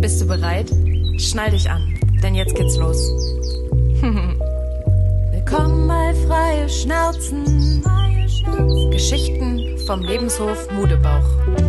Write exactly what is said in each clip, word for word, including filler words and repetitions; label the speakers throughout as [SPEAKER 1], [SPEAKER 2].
[SPEAKER 1] Bist du bereit? Schnall dich an, denn jetzt geht's los. Willkommen bei Freie Schnauzen. Geschichten vom Lebenshof Mudebauch.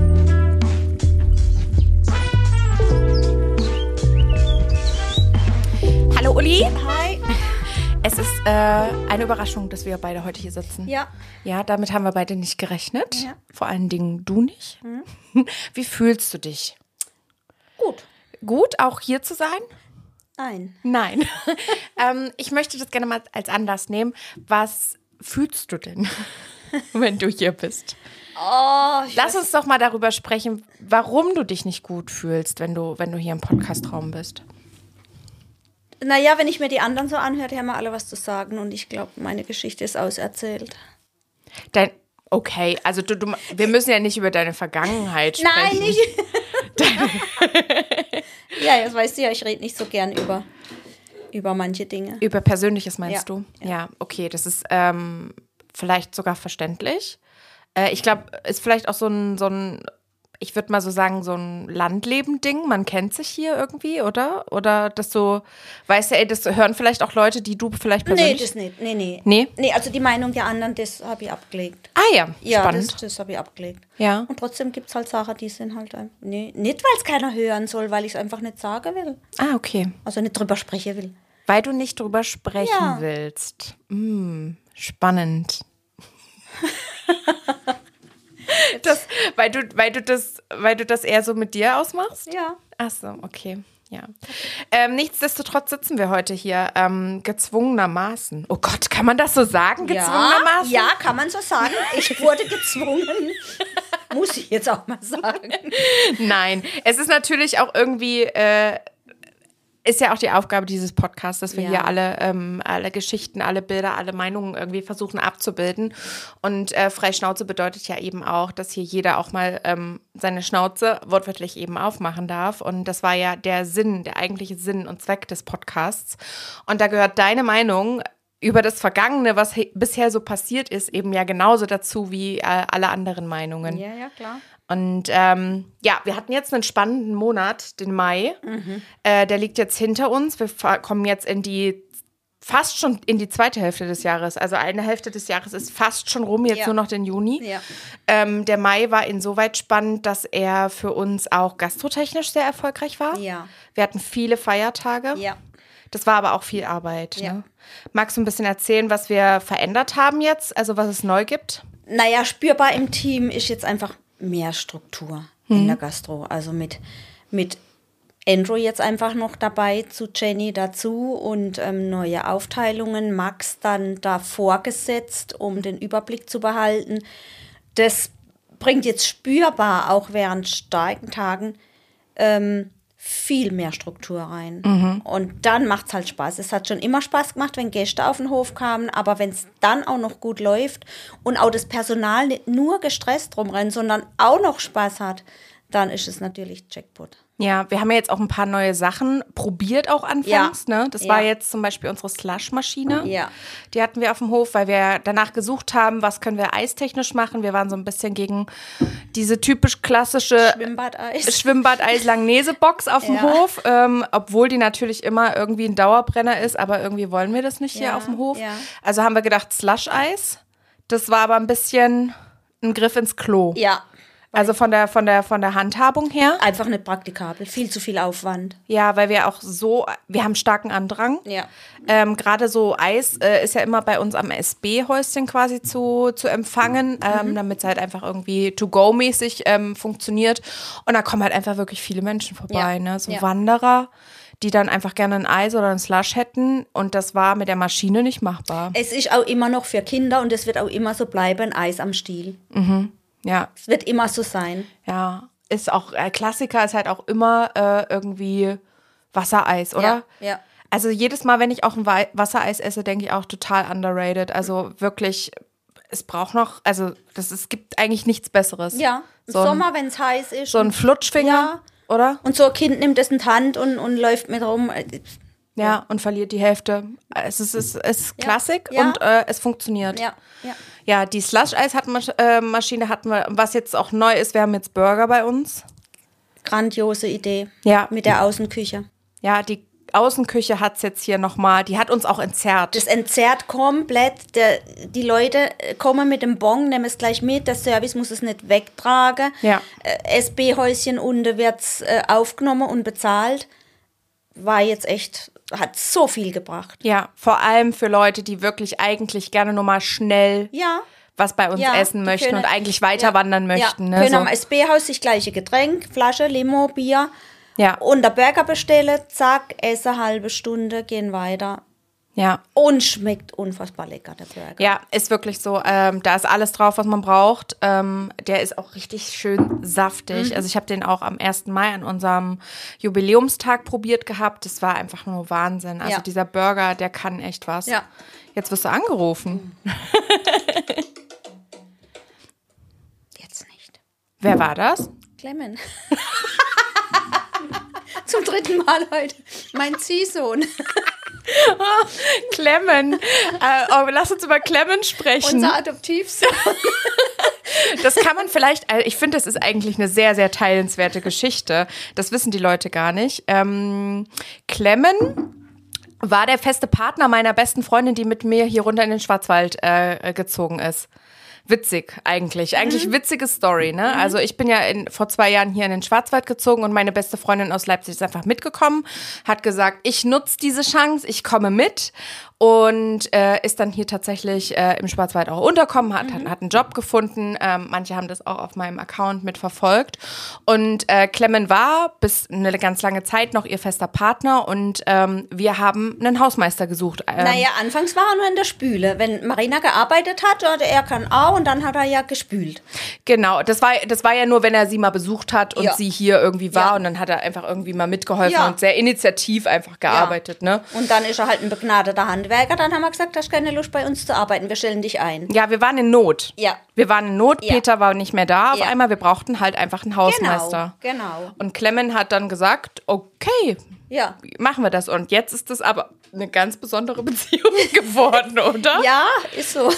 [SPEAKER 1] Hallo Uli.
[SPEAKER 2] Hi.
[SPEAKER 1] Es ist äh, eine Überraschung, dass wir beide heute hier sitzen.
[SPEAKER 2] Ja.
[SPEAKER 1] Ja, damit haben wir beide nicht gerechnet.
[SPEAKER 2] Ja.
[SPEAKER 1] Vor allen Dingen du nicht.
[SPEAKER 2] Mhm.
[SPEAKER 1] Wie fühlst du dich?
[SPEAKER 2] Gut.
[SPEAKER 1] Gut, auch hier zu sein?
[SPEAKER 2] Nein.
[SPEAKER 1] Nein. ähm, ich möchte das gerne mal als Anlass nehmen. Was fühlst du denn, wenn du hier bist?
[SPEAKER 2] Oh, ich
[SPEAKER 1] Lass
[SPEAKER 2] weiß.
[SPEAKER 1] uns doch mal darüber sprechen, warum du dich nicht gut fühlst, wenn du, wenn du hier im Podcastraum bist.
[SPEAKER 2] Naja, wenn ich mir die anderen so anhöre, die haben alle was zu sagen und ich glaube, meine Geschichte ist auserzählt.
[SPEAKER 1] Dein, okay, also du, du, wir müssen ja nicht über deine Vergangenheit sprechen.
[SPEAKER 2] Nein, nicht. Ja, das weißt du ja, ich rede nicht so gern über, über manche Dinge.
[SPEAKER 1] Über Persönliches meinst
[SPEAKER 2] Ja.
[SPEAKER 1] du? Ja. ja, okay, das ist ähm, vielleicht sogar verständlich. Äh, ich glaube, ist vielleicht auch so ein, so ein, ich würde mal so sagen, so ein Landleben-Ding. Man kennt sich hier irgendwie, oder? Oder dass du, weißt du, ey, das hören vielleicht auch Leute, die du vielleicht
[SPEAKER 2] Nee,
[SPEAKER 1] persönlich...
[SPEAKER 2] das nicht. Nee, nee.
[SPEAKER 1] Nee?
[SPEAKER 2] Nee, also die Meinung der anderen, das habe ich abgelegt.
[SPEAKER 1] Ah ja,
[SPEAKER 2] Ja,
[SPEAKER 1] spannend.
[SPEAKER 2] das, das habe ich abgelegt.
[SPEAKER 1] Ja.
[SPEAKER 2] Und trotzdem gibt es halt Sachen, die sind halt einfach. Nee, nicht, weil es keiner hören soll, weil ich es einfach nicht sagen will.
[SPEAKER 1] Ah, okay.
[SPEAKER 2] Also nicht drüber sprechen will.
[SPEAKER 1] Weil du nicht drüber sprechen
[SPEAKER 2] Ja.
[SPEAKER 1] willst. Mm, spannend. das, weil du, weil du das, weil du das eher so mit dir ausmachst?
[SPEAKER 2] Ja.
[SPEAKER 1] Ach so, okay. Ja. Ähm, nichtsdestotrotz sitzen wir heute hier ähm, gezwungenermaßen. Oh Gott, kann man das so sagen? Gezwungenermaßen?
[SPEAKER 2] Ja, ja, kann man so sagen. Ich wurde gezwungen. Muss ich jetzt auch mal sagen.
[SPEAKER 1] Nein, es ist natürlich auch irgendwie, äh, ist ja auch die Aufgabe dieses Podcasts, dass wir
[SPEAKER 2] Ja.
[SPEAKER 1] hier alle, ähm, alle Geschichten, alle Bilder, alle Meinungen irgendwie versuchen abzubilden. Und äh, Freischnauze bedeutet ja eben auch, dass hier jeder auch mal ähm, seine Schnauze wortwörtlich eben aufmachen darf. Und das war ja der Sinn, der eigentliche Sinn und Zweck des Podcasts. Und da gehört deine Meinung über das Vergangene, was he- bisher so passiert ist, eben ja genauso dazu wie äh, alle anderen Meinungen.
[SPEAKER 2] Ja, ja, klar.
[SPEAKER 1] Und ähm, ja, wir hatten jetzt einen spannenden Monat, den Mai.
[SPEAKER 2] Mhm.
[SPEAKER 1] Äh, der liegt jetzt hinter uns. Wir fa- kommen jetzt in die, fast schon in die zweite Hälfte des Jahres. Also eine Hälfte des Jahres ist fast schon rum, jetzt
[SPEAKER 2] Ja.
[SPEAKER 1] nur noch den Juni.
[SPEAKER 2] Ja.
[SPEAKER 1] Ähm, der Mai war insoweit spannend, dass er für uns auch gastrotechnisch sehr erfolgreich war.
[SPEAKER 2] Ja.
[SPEAKER 1] Wir hatten viele Feiertage.
[SPEAKER 2] Ja.
[SPEAKER 1] Das war aber auch viel Arbeit.
[SPEAKER 2] Ja.
[SPEAKER 1] Ne? Magst du ein bisschen erzählen, was wir verändert haben jetzt, also was es neu gibt?
[SPEAKER 2] Naja, spürbar im Team ist jetzt einfach mehr Struktur in der Gastro. Also mit, mit Andrew jetzt einfach noch dabei, zu Jenny dazu und ähm, neue Aufteilungen. Max dann da vorgesetzt, um den Überblick zu behalten. Das bringt jetzt spürbar, auch während starken Tagen, ähm, viel mehr Struktur rein. Und dann macht es halt Spaß. Es hat schon immer Spaß gemacht, wenn Gäste auf den Hof kamen, aber wenn es dann auch noch gut läuft und auch das Personal nicht nur gestresst rumrennt, sondern auch noch Spaß hat, dann ist es natürlich Jackpot.
[SPEAKER 1] Ja, wir haben ja jetzt auch ein paar neue Sachen probiert auch anfangs.
[SPEAKER 2] Ja.
[SPEAKER 1] Ne? Das
[SPEAKER 2] Ja.
[SPEAKER 1] war jetzt zum Beispiel unsere Slush-Maschine.
[SPEAKER 2] Ja.
[SPEAKER 1] Die hatten wir auf dem Hof, weil wir danach gesucht haben, was können wir eistechnisch machen. Wir waren so ein bisschen gegen diese typisch klassische
[SPEAKER 2] Schwimmbadeis.
[SPEAKER 1] Schwimmbad-Eis-Langnese-Box auf dem
[SPEAKER 2] Ja.
[SPEAKER 1] Hof, ähm, obwohl die natürlich immer irgendwie ein Dauerbrenner ist, aber irgendwie wollen wir das nicht hier
[SPEAKER 2] Ja,
[SPEAKER 1] auf dem Hof.
[SPEAKER 2] ja.
[SPEAKER 1] Also haben wir gedacht Slush-Eis. Das war aber ein bisschen ein Griff ins Klo.
[SPEAKER 2] Ja,
[SPEAKER 1] Also von der, von der, von der Handhabung her.
[SPEAKER 2] einfach nicht praktikabel. Viel zu viel Aufwand.
[SPEAKER 1] Ja, weil wir auch so, wir haben starken Andrang.
[SPEAKER 2] Ja.
[SPEAKER 1] Ähm, Gerade so Eis äh, ist ja immer bei uns am S B-Häuschen quasi zu, zu empfangen, ähm, damit es halt einfach irgendwie to-go-mäßig ähm, funktioniert. Und da kommen halt einfach wirklich viele Menschen vorbei,
[SPEAKER 2] Ja.
[SPEAKER 1] ne? So
[SPEAKER 2] Ja.
[SPEAKER 1] Wanderer, die dann einfach gerne ein Eis oder ein Slush hätten. Und das war mit der Maschine nicht machbar.
[SPEAKER 2] Es ist auch immer noch für Kinder und es wird auch immer so bleiben, Eis am Stiel.
[SPEAKER 1] Ja,
[SPEAKER 2] Es wird immer so sein.
[SPEAKER 1] ja. Ist auch, äh, Klassiker ist halt auch immer äh, irgendwie Wassereis, oder?
[SPEAKER 2] Ja, ja.
[SPEAKER 1] Also jedes Mal, wenn ich auch ein Wei- Wassereis esse, denke ich auch total underrated. Also wirklich, es braucht noch, also das, es gibt eigentlich nichts Besseres.
[SPEAKER 2] Ja, im
[SPEAKER 1] so ein,
[SPEAKER 2] Sommer, wenn es heiß ist.
[SPEAKER 1] So ein Flutschfinger,
[SPEAKER 2] Ja.
[SPEAKER 1] oder?
[SPEAKER 2] Und so ein Kind nimmt es in die Hand und, und läuft mit rum.
[SPEAKER 1] Ja, und verliert die Hälfte. Es ist, es ist
[SPEAKER 2] Ja.
[SPEAKER 1] Klassik
[SPEAKER 2] Ja.
[SPEAKER 1] und äh, es funktioniert.
[SPEAKER 2] Ja, ja.
[SPEAKER 1] Ja, die Slush-Eis-Maschine hatten wir, was jetzt auch neu ist, wir haben jetzt Burger bei uns.
[SPEAKER 2] grandiose Idee.
[SPEAKER 1] Ja.
[SPEAKER 2] Mit der Außenküche.
[SPEAKER 1] Ja, die Außenküche hat es jetzt hier nochmal, die hat uns auch entzerrt.
[SPEAKER 2] Das entzerrt komplett. Der, die Leute kommen mit dem Bon, nehmen es gleich mit. Der Service muss es nicht wegtragen.
[SPEAKER 1] Ja.
[SPEAKER 2] Äh, S B-Häuschen unten wird es äh, aufgenommen und bezahlt. War jetzt echt, hat so viel gebracht.
[SPEAKER 1] Ja, vor allem für Leute, die wirklich eigentlich gerne nur mal schnell
[SPEAKER 2] Ja.
[SPEAKER 1] was bei uns
[SPEAKER 2] Ja,
[SPEAKER 1] essen
[SPEAKER 2] die
[SPEAKER 1] möchten
[SPEAKER 2] können-
[SPEAKER 1] und eigentlich weiter
[SPEAKER 2] ja,
[SPEAKER 1] wandern möchten.
[SPEAKER 2] Ja,
[SPEAKER 1] Ne?
[SPEAKER 2] können
[SPEAKER 1] So.
[SPEAKER 2] am S B-Haus sich gleiche Getränk, Flasche, Limo, Bier
[SPEAKER 1] Ja.
[SPEAKER 2] und der Burger bestellen, zack, essen, halbe Stunde, gehen weiter.
[SPEAKER 1] Ja.
[SPEAKER 2] Und schmeckt unfassbar lecker, der Burger.
[SPEAKER 1] Ja, ist wirklich so. Ähm, da ist alles drauf, was man braucht. Ähm, der ist auch richtig schön saftig.
[SPEAKER 2] Mhm.
[SPEAKER 1] Also ich habe den auch am ersten Mai an unserem Jubiläumstag probiert gehabt. Das war einfach nur Wahnsinn. Also
[SPEAKER 2] Ja.
[SPEAKER 1] dieser Burger, der kann echt was.
[SPEAKER 2] Ja.
[SPEAKER 1] Jetzt wirst du angerufen.
[SPEAKER 2] Jetzt nicht.
[SPEAKER 1] Wer war das?
[SPEAKER 2] Clemmen. Zum dritten Mal heute. Mein Ziehsohn.
[SPEAKER 1] Clemmen. Äh, oh, lass uns über Clemmen sprechen.
[SPEAKER 2] Unser Adoptivsohn.
[SPEAKER 1] Das kann man vielleicht, also ich finde, das ist eigentlich eine sehr, sehr teilenswerte Geschichte. Das wissen die Leute gar nicht. Ähm, Clemmen war der feste Partner meiner besten Freundin, die mit mir hier runter in den Schwarzwald äh, gezogen ist. Witzig eigentlich. Eigentlich witzige Story, ne? Also ich bin ja in, vor zwei Jahren hier in den Schwarzwald gezogen und meine beste Freundin aus Leipzig ist einfach mitgekommen, hat gesagt, ich nutze diese Chance, ich komme mit und äh, ist dann hier tatsächlich äh, im Schwarzwald auch unterkommen, hat, hat, hat einen Job gefunden. Ähm, manche haben das auch auf meinem Account mitverfolgt. Und äh, Clemmen war bis eine ganz lange Zeit noch ihr fester Partner und ähm, wir haben einen Hausmeister gesucht. Ähm,
[SPEAKER 2] Naja, anfangs war er nur in der Spüle. Wenn Marina gearbeitet hat, hatte er kein Au und dann hat er ja gespült.
[SPEAKER 1] Genau, das war, das war ja nur, wenn er sie mal besucht hat und
[SPEAKER 2] Ja.
[SPEAKER 1] sie hier irgendwie war
[SPEAKER 2] Ja.
[SPEAKER 1] und dann hat er einfach irgendwie mal mitgeholfen
[SPEAKER 2] Ja.
[SPEAKER 1] und sehr initiativ einfach gearbeitet, ne?
[SPEAKER 2] Und dann ist er halt ein begnadeter Handwerker. Dann haben wir gesagt, du hast keine Lust bei uns zu arbeiten. Wir stellen dich ein.
[SPEAKER 1] Ja, wir waren in Not.
[SPEAKER 2] Ja.
[SPEAKER 1] Wir waren in Not,
[SPEAKER 2] Ja.
[SPEAKER 1] Peter war nicht mehr da auf
[SPEAKER 2] Ja.
[SPEAKER 1] einmal, wir brauchten halt einfach einen Hausmeister.
[SPEAKER 2] Genau, genau.
[SPEAKER 1] Und Clemmen hat dann gesagt, okay,
[SPEAKER 2] Ja.
[SPEAKER 1] machen wir das. Und jetzt ist das aber eine ganz besondere Beziehung geworden, oder?
[SPEAKER 2] Ja, ist so.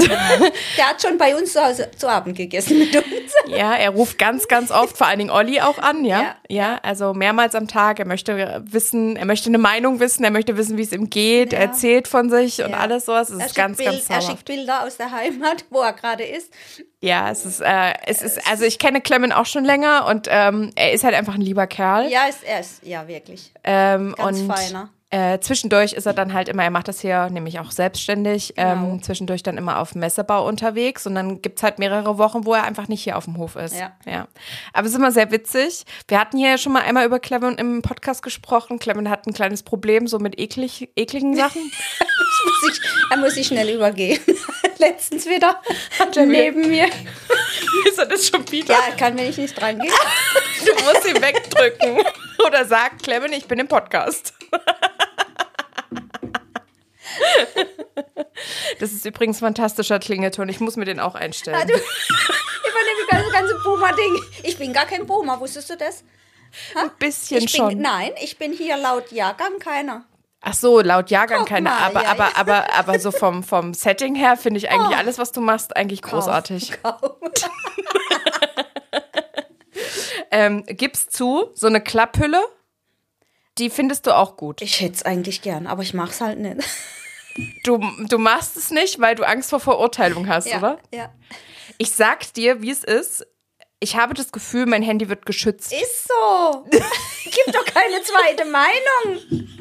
[SPEAKER 2] Der hat schon bei uns zu Hause zu Abend gegessen mit uns.
[SPEAKER 1] Ja, er ruft ganz, ganz oft, vor allen Dingen Olli auch an, ja?
[SPEAKER 2] Ja.
[SPEAKER 1] Ja, also mehrmals am Tag. Er möchte wissen, er möchte eine Meinung wissen, er möchte wissen, wie es ihm geht.
[SPEAKER 2] Ja.
[SPEAKER 1] Er erzählt von sich und
[SPEAKER 2] Ja.
[SPEAKER 1] alles sowas. Es
[SPEAKER 2] Er
[SPEAKER 1] ist ganz,
[SPEAKER 2] schickt
[SPEAKER 1] ganz
[SPEAKER 2] Bild, Er
[SPEAKER 1] sauer.
[SPEAKER 2] schickt Bilder aus der Heimat, wo er gerade ist.
[SPEAKER 1] Ja, es ist, äh, es ist, also ich kenne Clemmen auch schon länger und ähm, er ist halt einfach ein lieber Kerl.
[SPEAKER 2] Ja, ist, er ist, ja, wirklich.
[SPEAKER 1] Ähm,
[SPEAKER 2] Ganz
[SPEAKER 1] und
[SPEAKER 2] feiner.
[SPEAKER 1] Äh, zwischendurch ist er dann halt immer, er macht das hier nämlich auch selbstständig, ähm,
[SPEAKER 2] Genau.
[SPEAKER 1] zwischendurch dann immer auf Messebau unterwegs und dann gibt es halt mehrere Wochen, wo er einfach nicht hier auf dem Hof ist.
[SPEAKER 2] Ja.
[SPEAKER 1] ja. Aber es ist immer sehr witzig. Wir hatten hier schon mal einmal über Clemmen im Podcast gesprochen. Clemmen hat ein kleines Problem so mit eklig, ekligen Sachen.
[SPEAKER 2] Muss ich, er muss sich schnell übergeben. Letztens wieder
[SPEAKER 1] er
[SPEAKER 2] neben mir.
[SPEAKER 1] Ist er das schon wieder?
[SPEAKER 2] Ja, er kann, wenn ich nicht dran gehe.
[SPEAKER 1] Du musst ihn wegdrücken. Oder sag, Clemmen, ich bin im Podcast. Das ist übrigens ein fantastischer Klingelton. Ich muss mir den auch einstellen.
[SPEAKER 2] Du übernehme das ganze Boomer-Ding. Ich bin gar kein Boomer, wusstest du das?
[SPEAKER 1] Ein bisschen
[SPEAKER 2] Ich bin,
[SPEAKER 1] schon.
[SPEAKER 2] Nein, ich bin hier laut Jahrgang keiner.
[SPEAKER 1] Ach so, laut Jahrgang
[SPEAKER 2] Guck
[SPEAKER 1] keine,
[SPEAKER 2] mal,
[SPEAKER 1] aber,
[SPEAKER 2] ja,
[SPEAKER 1] aber,
[SPEAKER 2] ja.
[SPEAKER 1] aber, aber so vom, vom Setting her finde ich eigentlich
[SPEAKER 2] Oh.
[SPEAKER 1] alles, was du machst, eigentlich großartig.
[SPEAKER 2] Kaum.
[SPEAKER 1] Ähm, gibst zu, so eine Klapphülle, die findest du auch gut.
[SPEAKER 2] Ich hätte es eigentlich gern, aber ich mach's halt nicht.
[SPEAKER 1] Du, du machst es nicht, weil du Angst vor Verurteilung hast,
[SPEAKER 2] Ja,
[SPEAKER 1] oder?
[SPEAKER 2] ja.
[SPEAKER 1] Ich sag dir, wie es ist. Ich habe das Gefühl, mein Handy wird geschützt.
[SPEAKER 2] Ist so. Gibt doch keine zweite Meinung.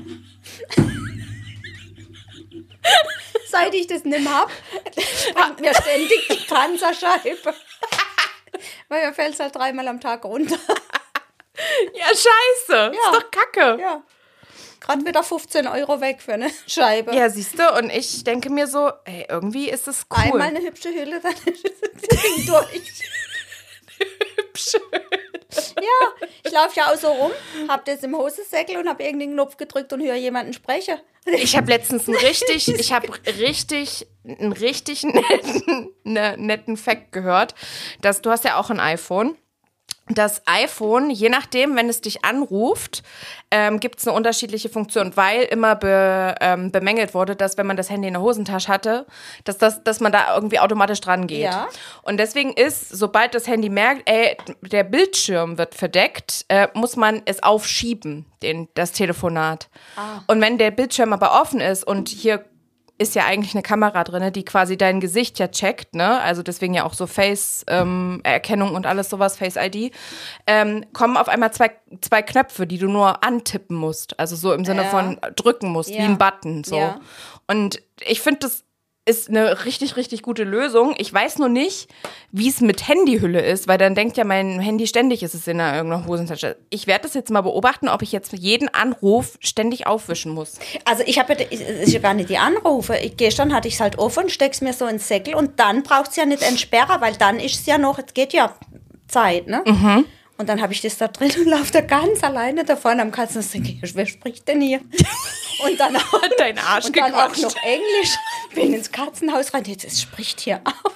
[SPEAKER 2] Seit ich das nicht mehr hab, bringt mir ständig die Panzerscheibe. Weil mir fällt es halt dreimal am Tag runter.
[SPEAKER 1] Ja, scheiße. Ist doch kacke. Ja,
[SPEAKER 2] Ja. Gerade wieder fünfzehn Euro weg für eine Scheibe.
[SPEAKER 1] siehst du, und ich denke mir so, ey, irgendwie ist es cool.
[SPEAKER 2] Einmal eine hübsche Hülle, dann ist das Ding durch.
[SPEAKER 1] Hübsch.
[SPEAKER 2] Ja, ich laufe ja auch so rum, hab das im Hosensäckel und hab irgendeinen Knopf gedrückt und höre jemanden sprechen.
[SPEAKER 1] Ich habe letztens einen richtig, ich habe richtig, einen richtig netten, ne, netten Fact gehört, dass du hast ja auch ein iPhone. das iPhone, je nachdem, wenn es dich anruft, ähm, gibt es eine unterschiedliche Funktion, weil immer be, ähm, bemängelt wurde, dass wenn man das Handy in der Hosentasche hatte, dass, das, dass man da irgendwie automatisch dran geht.
[SPEAKER 2] Ja.
[SPEAKER 1] Und deswegen ist, sobald das Handy merkt, ey, der Bildschirm wird verdeckt, äh, muss man es aufschieben, den, das Telefonat. Ah. Und wenn der Bildschirm aber offen ist und hier ist ja eigentlich eine Kamera drin, die quasi dein Gesicht ja checkt, ne? Also deswegen ja auch so Face-Erkennung ähm, und alles sowas, Face-I D, ähm, kommen auf einmal zwei, zwei Knöpfe, die du nur antippen musst. Also so im Sinne ja. von drücken musst, ja. wie ein Button. So. Ja. Und ich finde, das ist eine richtig, richtig gute Lösung. Ich weiß nur nicht, wie es mit Handyhülle ist, weil dann denkt ja mein Handy ständig, ist es in irgendeiner Hosentasche. Ich werde das jetzt mal beobachten, ob ich jetzt jeden Anruf ständig aufwischen muss.
[SPEAKER 2] Also ich habe ja, es ist ja gar nicht die Anrufe. Ich, gestern hatte ich es halt offen, steck's mir so ins Säckel und dann braucht es ja nicht entsperren, weil dann ist es ja noch, es geht ja Zeit, ne? Mhm. Und dann habe ich das da drin und laufe da ganz alleine davon am Katzen und denke, wer spricht denn hier? Und dann auch,
[SPEAKER 1] Dein Arsch
[SPEAKER 2] und dann auch noch Englisch. Bin ins Katzenhaus rein, jetzt es spricht hier auch.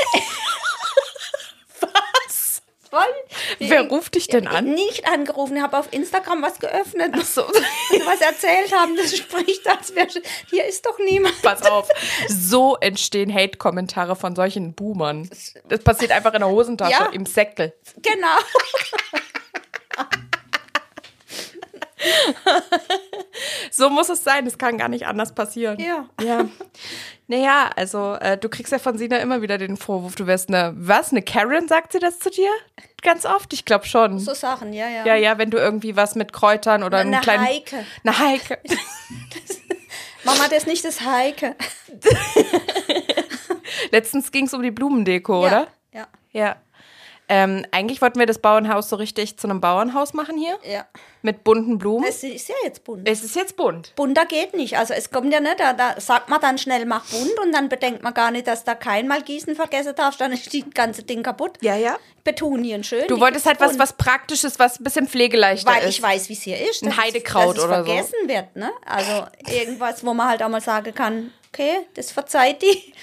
[SPEAKER 1] Was? Voll. Wer ruft dich denn an?
[SPEAKER 2] Nicht angerufen, ich habe auf Instagram was geöffnet.
[SPEAKER 1] Ach so.
[SPEAKER 2] Und was erzählt haben, das spricht, als wäre, hier ist doch niemand.
[SPEAKER 1] Pass auf, so entstehen Hate-Kommentare von solchen Boomern. Das passiert einfach in der Hosentasche, ja. im Säckel.
[SPEAKER 2] Genau.
[SPEAKER 1] So muss es sein, es kann gar nicht anders passieren.
[SPEAKER 2] Ja.
[SPEAKER 1] Ja. Naja, also äh, du kriegst ja von Sina immer wieder den Vorwurf, du wärst eine, was, eine Karen, sagt sie das zu dir? Ganz oft, ich glaube schon.
[SPEAKER 2] So Sachen, ja, ja.
[SPEAKER 1] Ja, ja, wenn du irgendwie was mit Kräutern oder einen
[SPEAKER 2] eine
[SPEAKER 1] kleinen...
[SPEAKER 2] Heike.
[SPEAKER 1] Eine Heike.
[SPEAKER 2] Das, Mama, das ist nicht das Heike.
[SPEAKER 1] Letztens ging es um die Blumendeko,
[SPEAKER 2] ja,
[SPEAKER 1] oder?
[SPEAKER 2] Ja.
[SPEAKER 1] Ja. Ähm, eigentlich wollten wir das Bauernhaus so richtig zu einem Bauernhaus machen hier.
[SPEAKER 2] Ja.
[SPEAKER 1] Mit bunten Blumen.
[SPEAKER 2] Es ist ja jetzt bunt.
[SPEAKER 1] Es ist jetzt bunt.
[SPEAKER 2] Bunter geht nicht. Also es kommt ja nicht, da, da sagt man dann schnell, mach bunt und dann bedenkt man gar nicht, dass da kein Mal Gießen vergessen darf, dann ist das ganze Ding kaputt.
[SPEAKER 1] Ja, ja.
[SPEAKER 2] Betonien schön.
[SPEAKER 1] Du wolltest halt was, was Praktisches, was ein bisschen pflegeleichter
[SPEAKER 2] Weil
[SPEAKER 1] ist.
[SPEAKER 2] Weil ich weiß, wie es hier ist.
[SPEAKER 1] Ein Heidekraut
[SPEAKER 2] dass es
[SPEAKER 1] oder
[SPEAKER 2] vergessen
[SPEAKER 1] so.
[SPEAKER 2] wird, ne? Also irgendwas, wo man halt auch mal sagen kann, okay, das verzeiht die.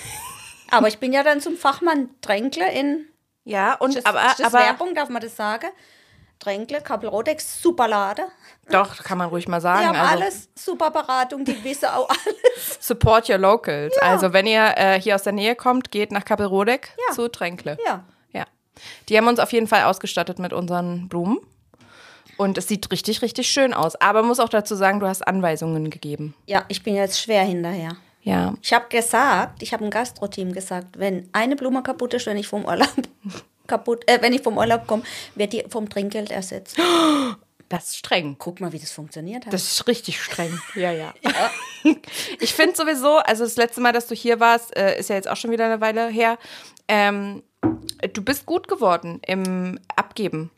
[SPEAKER 2] Aber ich bin ja dann zum Fachmann Tränkle in...
[SPEAKER 1] Ja, und
[SPEAKER 2] ist das,
[SPEAKER 1] aber,
[SPEAKER 2] ist das
[SPEAKER 1] aber
[SPEAKER 2] Werbung, darf man das sagen? Tränkle, Kappel-Rodex, super Lade.
[SPEAKER 1] Doch, kann man ruhig mal sagen.
[SPEAKER 2] Die haben
[SPEAKER 1] also,
[SPEAKER 2] alles, super Beratung, die wissen auch alles.
[SPEAKER 1] Support your locals.
[SPEAKER 2] Ja.
[SPEAKER 1] Also wenn ihr äh, hier aus der Nähe kommt, geht nach Kappelrodek
[SPEAKER 2] Ja.
[SPEAKER 1] zu Tränkle.
[SPEAKER 2] Ja.
[SPEAKER 1] Ja. Die haben uns auf jeden Fall ausgestattet mit unseren Blumen. Und es sieht richtig, richtig schön aus. Aber muss auch dazu sagen, du hast Anweisungen gegeben.
[SPEAKER 2] Ja, ich bin jetzt schwer hinterher.
[SPEAKER 1] Ja.
[SPEAKER 2] Ich habe gesagt, ich habe ein Gastro-Team gesagt, wenn eine Blume kaputt ist, wenn ich vom Urlaub kaputt, äh, wenn ich vom Urlaub komme, wird die vom Trinkgeld ersetzt.
[SPEAKER 1] Das ist streng.
[SPEAKER 2] Guck mal, wie das funktioniert hat.
[SPEAKER 1] Das ist richtig streng. Ja, ja.
[SPEAKER 2] ja.
[SPEAKER 1] Ich finde sowieso, also das letzte Mal, dass du hier warst, äh, ist ja jetzt auch schon wieder eine Weile her. Ähm, du bist gut geworden im Abgeben.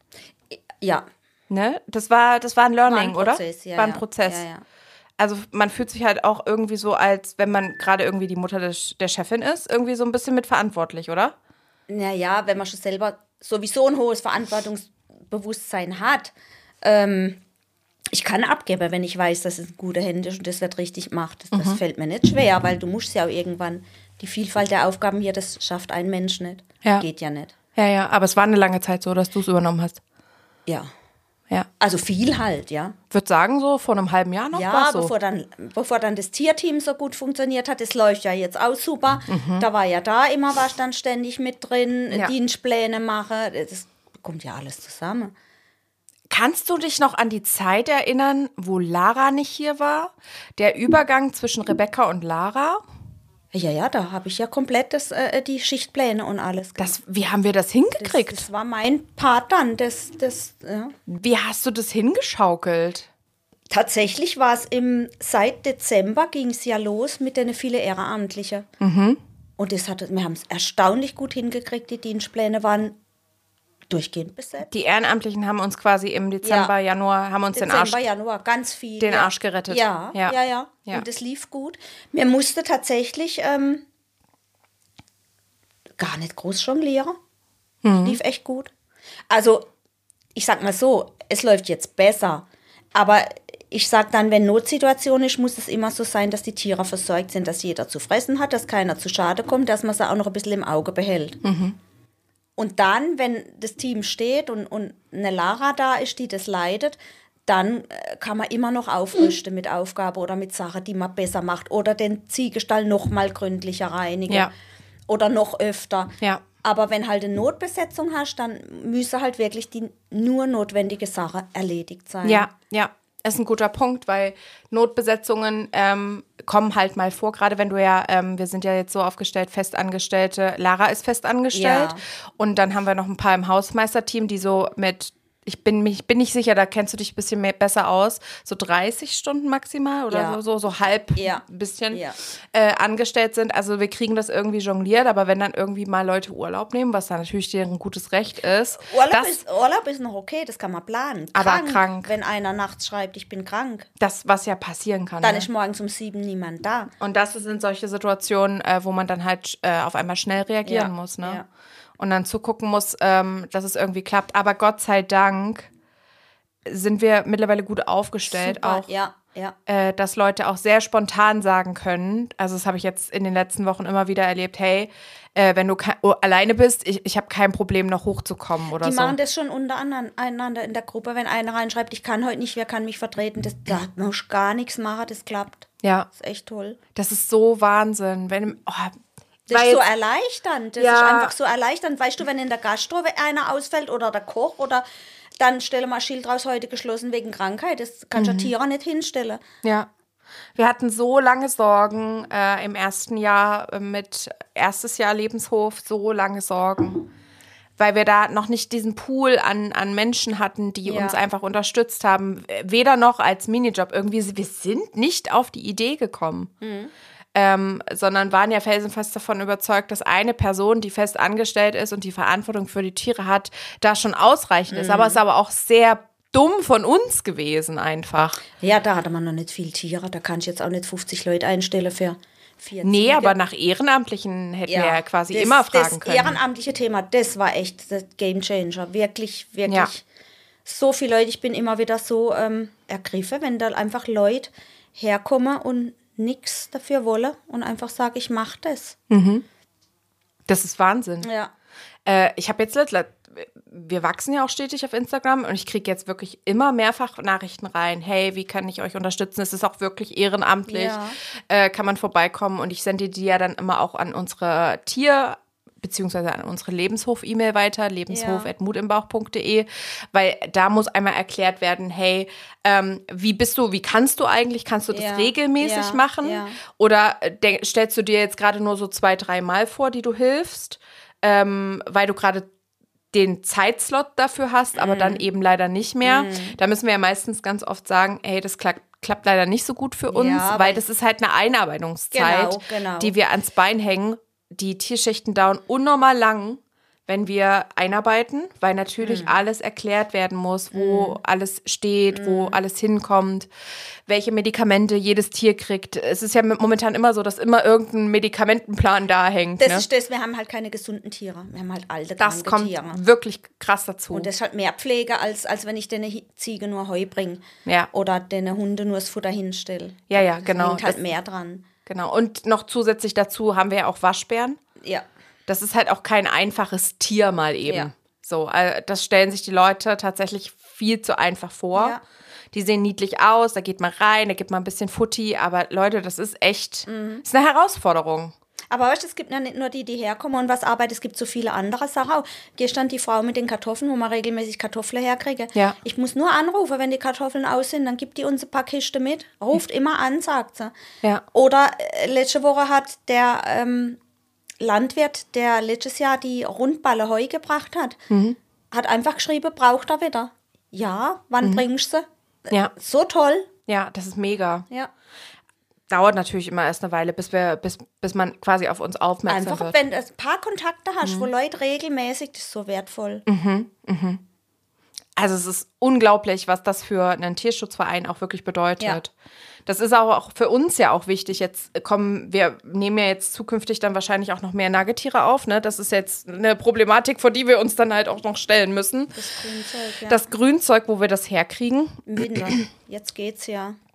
[SPEAKER 2] Ja.
[SPEAKER 1] Ne? Das war, das war ein Learning,
[SPEAKER 2] war ein Prozess,
[SPEAKER 1] oder?
[SPEAKER 2] Ja,
[SPEAKER 1] war ein
[SPEAKER 2] ja.
[SPEAKER 1] Prozess.
[SPEAKER 2] Ja, ja.
[SPEAKER 1] Also man fühlt sich halt auch irgendwie so, als wenn man gerade irgendwie die Mutter des, der Chefin ist, irgendwie so ein bisschen mitverantwortlich, oder?
[SPEAKER 2] Naja, wenn man schon selber sowieso ein hohes Verantwortungsbewusstsein hat. Ähm, ich kann abgeben, wenn ich weiß, dass es in gute Hände ist und das wird richtig gemacht. Das, das
[SPEAKER 1] Mhm.
[SPEAKER 2] fällt mir nicht schwer, weil du musst ja auch irgendwann, die Vielfalt der Aufgaben hier, das schafft ein Mensch nicht.
[SPEAKER 1] Ja.
[SPEAKER 2] Geht ja nicht.
[SPEAKER 1] Ja, ja, aber es war eine lange Zeit so, dass du es übernommen hast.
[SPEAKER 2] Ja.
[SPEAKER 1] Ja.
[SPEAKER 2] Also viel halt, ja.
[SPEAKER 1] Ich würde sagen, so vor einem halben Jahr noch
[SPEAKER 2] Ja,
[SPEAKER 1] war's so.
[SPEAKER 2] bevor, dann, bevor dann das Tierteam so gut funktioniert hat, das läuft ja jetzt auch super. Mhm. Da war ja da immer was dann ständig mit drin,
[SPEAKER 1] Ja.
[SPEAKER 2] Dienstpläne mache, das kommt ja alles zusammen.
[SPEAKER 1] Kannst du dich noch an die Zeit erinnern, wo Lara nicht hier war? Der Übergang zwischen Rebecca und Lara?
[SPEAKER 2] Ja, ja, da habe ich ja komplett das, äh, die Schichtpläne und alles gemacht.
[SPEAKER 1] Das, wie haben wir das hingekriegt?
[SPEAKER 2] Das, das war mein Part dann. Das, das, ja.
[SPEAKER 1] Wie hast du das hingeschaukelt?
[SPEAKER 2] Tatsächlich war es im, seit Dezember ging es ja los mit den vielen Ehrenamtlichen.
[SPEAKER 1] Mhm.
[SPEAKER 2] Und das hat, wir haben es erstaunlich gut hingekriegt. Die Dienstpläne waren durchgehend besetzt.
[SPEAKER 1] Die Ehrenamtlichen haben uns quasi im Dezember,
[SPEAKER 2] Ja.
[SPEAKER 1] Januar, haben uns
[SPEAKER 2] Dezember,
[SPEAKER 1] den Arsch...
[SPEAKER 2] Januar, ganz viel.
[SPEAKER 1] den
[SPEAKER 2] ja.
[SPEAKER 1] Arsch gerettet.
[SPEAKER 2] Ja,
[SPEAKER 1] Ja.
[SPEAKER 2] ja, ja.
[SPEAKER 1] Ja.
[SPEAKER 2] Und es lief gut. Mir musste tatsächlich ähm, gar nicht groß jonglieren.
[SPEAKER 1] Mhm.
[SPEAKER 2] Lief echt gut. Also, ich sag mal so, es läuft jetzt besser. Aber ich sag dann, wenn Notsituation ist, muss es immer so sein, dass die Tiere versorgt sind, dass jeder zu fressen hat, dass keiner zu Schade kommt, dass man sie auch noch ein bisschen im Auge behält.
[SPEAKER 1] Mhm.
[SPEAKER 2] Und dann, wenn das Team steht und, und eine Lara da ist, die das leitet, dann kann man immer noch aufrüsten mit Aufgaben oder mit Sachen, die man besser macht. Oder den Ziegestall noch mal gründlicher reinigen.
[SPEAKER 1] Ja.
[SPEAKER 2] Oder noch öfter.
[SPEAKER 1] Ja.
[SPEAKER 2] Aber wenn halt eine Notbesetzung hast, dann müsse halt wirklich die nur notwendige Sache erledigt sein.
[SPEAKER 1] Ja, ja. Das ist ein guter Punkt, weil Notbesetzungen ähm, kommen halt mal vor, gerade wenn du ja, ähm, wir sind ja jetzt so aufgestellt, Festangestellte, Lara ist festangestellt
[SPEAKER 2] Ja.
[SPEAKER 1] und dann haben wir noch ein paar im Hausmeisterteam, die so mit, ich bin, mich, bin nicht sicher, da kennst du dich ein bisschen mehr, besser aus, so dreißig Stunden maximal oder
[SPEAKER 2] Ja.
[SPEAKER 1] so, so, so halb
[SPEAKER 2] Ja.
[SPEAKER 1] ein bisschen
[SPEAKER 2] Ja.
[SPEAKER 1] äh, angestellt sind. Also wir kriegen das irgendwie jongliert, aber wenn dann irgendwie mal Leute Urlaub nehmen, was dann natürlich deren gutes Recht ist.
[SPEAKER 2] Urlaub,
[SPEAKER 1] das,
[SPEAKER 2] ist, Urlaub ist noch okay, das kann man planen.
[SPEAKER 1] Aber krank.
[SPEAKER 2] Wenn einer nachts schreibt, ich bin krank,
[SPEAKER 1] das, was ja passieren kann.
[SPEAKER 2] dann
[SPEAKER 1] ne?
[SPEAKER 2] ist morgens um sieben niemand da.
[SPEAKER 1] Und das sind solche Situationen, äh, wo man dann halt äh, auf einmal schnell reagieren
[SPEAKER 2] Ja,
[SPEAKER 1] muss, ne?
[SPEAKER 2] ja.
[SPEAKER 1] Und dann zugucken muss, ähm, dass es irgendwie klappt. Aber Gott sei Dank sind wir mittlerweile gut aufgestellt,
[SPEAKER 2] Super,
[SPEAKER 1] auch,
[SPEAKER 2] ja, ja.
[SPEAKER 1] äh, dass Leute auch sehr spontan sagen können. Also das habe ich jetzt in den letzten Wochen immer wieder erlebt. Hey, äh, wenn du ke- oh, alleine bist, ich, ich habe kein Problem, noch hochzukommen oder
[SPEAKER 2] Die
[SPEAKER 1] so.
[SPEAKER 2] machen das schon untereinander in der Gruppe. Wenn einer reinschreibt, ich kann heute nicht, wer kann mich vertreten, das, da muss ich gar nichts machen, das klappt.
[SPEAKER 1] Ja,
[SPEAKER 2] Das ist echt toll.
[SPEAKER 1] das ist so Wahnsinn. Wenn, oh,
[SPEAKER 2] Das
[SPEAKER 1] weil
[SPEAKER 2] ist so
[SPEAKER 1] jetzt-
[SPEAKER 2] erleichternd. Das
[SPEAKER 1] Ja.
[SPEAKER 2] ist einfach so erleichternd. Weißt du, wenn in der Gastro einer ausfällt oder der Koch oder dann stelle mal Schild raus, heute geschlossen wegen Krankheit. Das kannst du
[SPEAKER 1] Mhm.
[SPEAKER 2] ja Tiere nicht hinstellen.
[SPEAKER 1] Ja. Wir hatten so lange Sorgen äh, im ersten Jahr äh, mit erstes Jahr Lebenshof, so lange Sorgen, weil wir da noch nicht diesen Pool an, an Menschen hatten, die
[SPEAKER 2] Ja.
[SPEAKER 1] uns einfach unterstützt haben, weder noch als Minijob. Irgendwie, wir sind nicht auf die Idee gekommen.
[SPEAKER 2] Mhm.
[SPEAKER 1] Ähm, sondern waren ja felsenfest davon überzeugt, dass eine Person, die fest angestellt ist und die Verantwortung für die Tiere hat, da schon ausreichend ist. Aber es ist aber auch sehr dumm von uns gewesen einfach.
[SPEAKER 2] Ja, da hatte man noch nicht viel Tiere. Da kann ich jetzt auch nicht fünfzig Leute einstellen für vier
[SPEAKER 1] Nee,
[SPEAKER 2] Ziege.
[SPEAKER 1] aber nach Ehrenamtlichen hätten wir ja quasi
[SPEAKER 2] das,
[SPEAKER 1] immer fragen
[SPEAKER 2] das
[SPEAKER 1] können.
[SPEAKER 2] ehrenamtliche Thema, das war echt das Game Changer. Wirklich, wirklich.
[SPEAKER 1] Ja.
[SPEAKER 2] So viele Leute, ich bin immer wieder so ähm, ergriffen, wenn da einfach Leute herkommen und nichts dafür wollen und einfach sagen, ich mache das.
[SPEAKER 1] Das ist Wahnsinn.
[SPEAKER 2] Ja.
[SPEAKER 1] Äh, ich habe jetzt, wir wachsen ja auch stetig auf Instagram und ich kriege jetzt wirklich immer mehrfach Nachrichten rein. Hey, wie kann ich euch unterstützen? Es ist auch wirklich ehrenamtlich.
[SPEAKER 2] Ja.
[SPEAKER 1] Äh, kann man vorbeikommen und ich sende die ja dann immer auch an unsere Tier- beziehungsweise an unsere Lebenshof-E-Mail weiter, lebenshof at mutimbauch punkt de, weil da muss einmal erklärt werden, hey, ähm, wie bist du, wie kannst du eigentlich, kannst du das
[SPEAKER 2] Ja,
[SPEAKER 1] regelmäßig
[SPEAKER 2] ja,
[SPEAKER 1] machen?
[SPEAKER 2] ja.
[SPEAKER 1] Oder denk, stellst du dir jetzt gerade nur so zwei, drei Mal vor, die du hilfst, ähm, weil du gerade den Zeitslot dafür hast, aber
[SPEAKER 2] Mhm.
[SPEAKER 1] dann eben leider nicht mehr. Da müssen wir ja meistens ganz oft sagen, hey, das klappt klappt leider nicht so gut für uns,
[SPEAKER 2] Ja,
[SPEAKER 1] weil
[SPEAKER 2] weil-
[SPEAKER 1] das ist halt eine Einarbeitungszeit,
[SPEAKER 2] Genau, genau.
[SPEAKER 1] die wir ans Bein hängen. Die Tierschichten dauern unnormal lang, wenn wir einarbeiten, weil natürlich
[SPEAKER 2] Mhm.
[SPEAKER 1] alles erklärt werden muss, wo alles steht, wo alles hinkommt, welche Medikamente jedes Tier kriegt. Es ist ja momentan immer so, dass immer irgendein Medikamentenplan da hängt.
[SPEAKER 2] Das
[SPEAKER 1] ne?
[SPEAKER 2] ist das, wir haben halt keine gesunden Tiere. Wir haben halt alte,
[SPEAKER 1] Das
[SPEAKER 2] kranke
[SPEAKER 1] kommt
[SPEAKER 2] Tiere.
[SPEAKER 1] wirklich krass dazu.
[SPEAKER 2] Und das ist halt mehr Pflege, als, als wenn ich den Ziege nur Heu bringe.
[SPEAKER 1] Ja.
[SPEAKER 2] Oder den Hunde nur das Futter hinstelle.
[SPEAKER 1] Ja, ja,
[SPEAKER 2] Das
[SPEAKER 1] genau.
[SPEAKER 2] hängt halt
[SPEAKER 1] Das-
[SPEAKER 2] mehr dran.
[SPEAKER 1] Genau. Und noch zusätzlich dazu haben wir ja auch Waschbären.
[SPEAKER 2] Ja.
[SPEAKER 1] Das ist halt auch kein einfaches Tier mal eben.
[SPEAKER 2] Ja.
[SPEAKER 1] So, äh, das stellen sich die Leute tatsächlich viel zu einfach vor.
[SPEAKER 2] Ja.
[SPEAKER 1] Die sehen niedlich aus, da geht man rein, da gibt man ein bisschen Futti, aber Leute, das ist echt,
[SPEAKER 2] Mhm.
[SPEAKER 1] ist eine Herausforderung.
[SPEAKER 2] Aber weißt du, es gibt ja nicht nur die, die herkommen und was arbeiten, es gibt so viele andere Sachen auch. Gestern die Frau mit den Kartoffeln, wo man regelmäßig Kartoffeln herkriege.
[SPEAKER 1] Ja.
[SPEAKER 2] Ich muss nur anrufen, wenn die Kartoffeln aus sind, dann gibt die uns ein paar Kisten mit. Ruft immer an, sagt sie.
[SPEAKER 1] Ja.
[SPEAKER 2] Oder äh, letzte Woche hat der ähm, Landwirt, der letztes Jahr die Rundballe Heu gebracht hat,
[SPEAKER 1] Mhm.
[SPEAKER 2] hat einfach geschrieben, braucht er wieder. Ja, wann bringst du sie?
[SPEAKER 1] Ja.
[SPEAKER 2] So toll.
[SPEAKER 1] Ja, das ist mega.
[SPEAKER 2] Ja.
[SPEAKER 1] Dauert natürlich immer erst eine Weile, bis wir, bis, bis man quasi auf uns aufmerksam
[SPEAKER 2] Einfach,
[SPEAKER 1] wird.
[SPEAKER 2] wenn du ein paar Kontakte hast, wo Leute regelmäßig, das ist so wertvoll.
[SPEAKER 1] Also es ist unglaublich, was das für einen Tierschutzverein auch wirklich bedeutet.
[SPEAKER 2] Ja.
[SPEAKER 1] Das ist aber auch für uns ja auch wichtig. Jetzt kommen, wir nehmen ja jetzt zukünftig dann wahrscheinlich auch noch mehr Nagetiere auf. Ne? Das ist jetzt eine Problematik, vor die wir uns dann halt auch noch stellen müssen.
[SPEAKER 2] Das Grünzeug, ja.
[SPEAKER 1] Das Grünzeug, wo wir das herkriegen.
[SPEAKER 2] Im Winter. Jetzt geht's ja.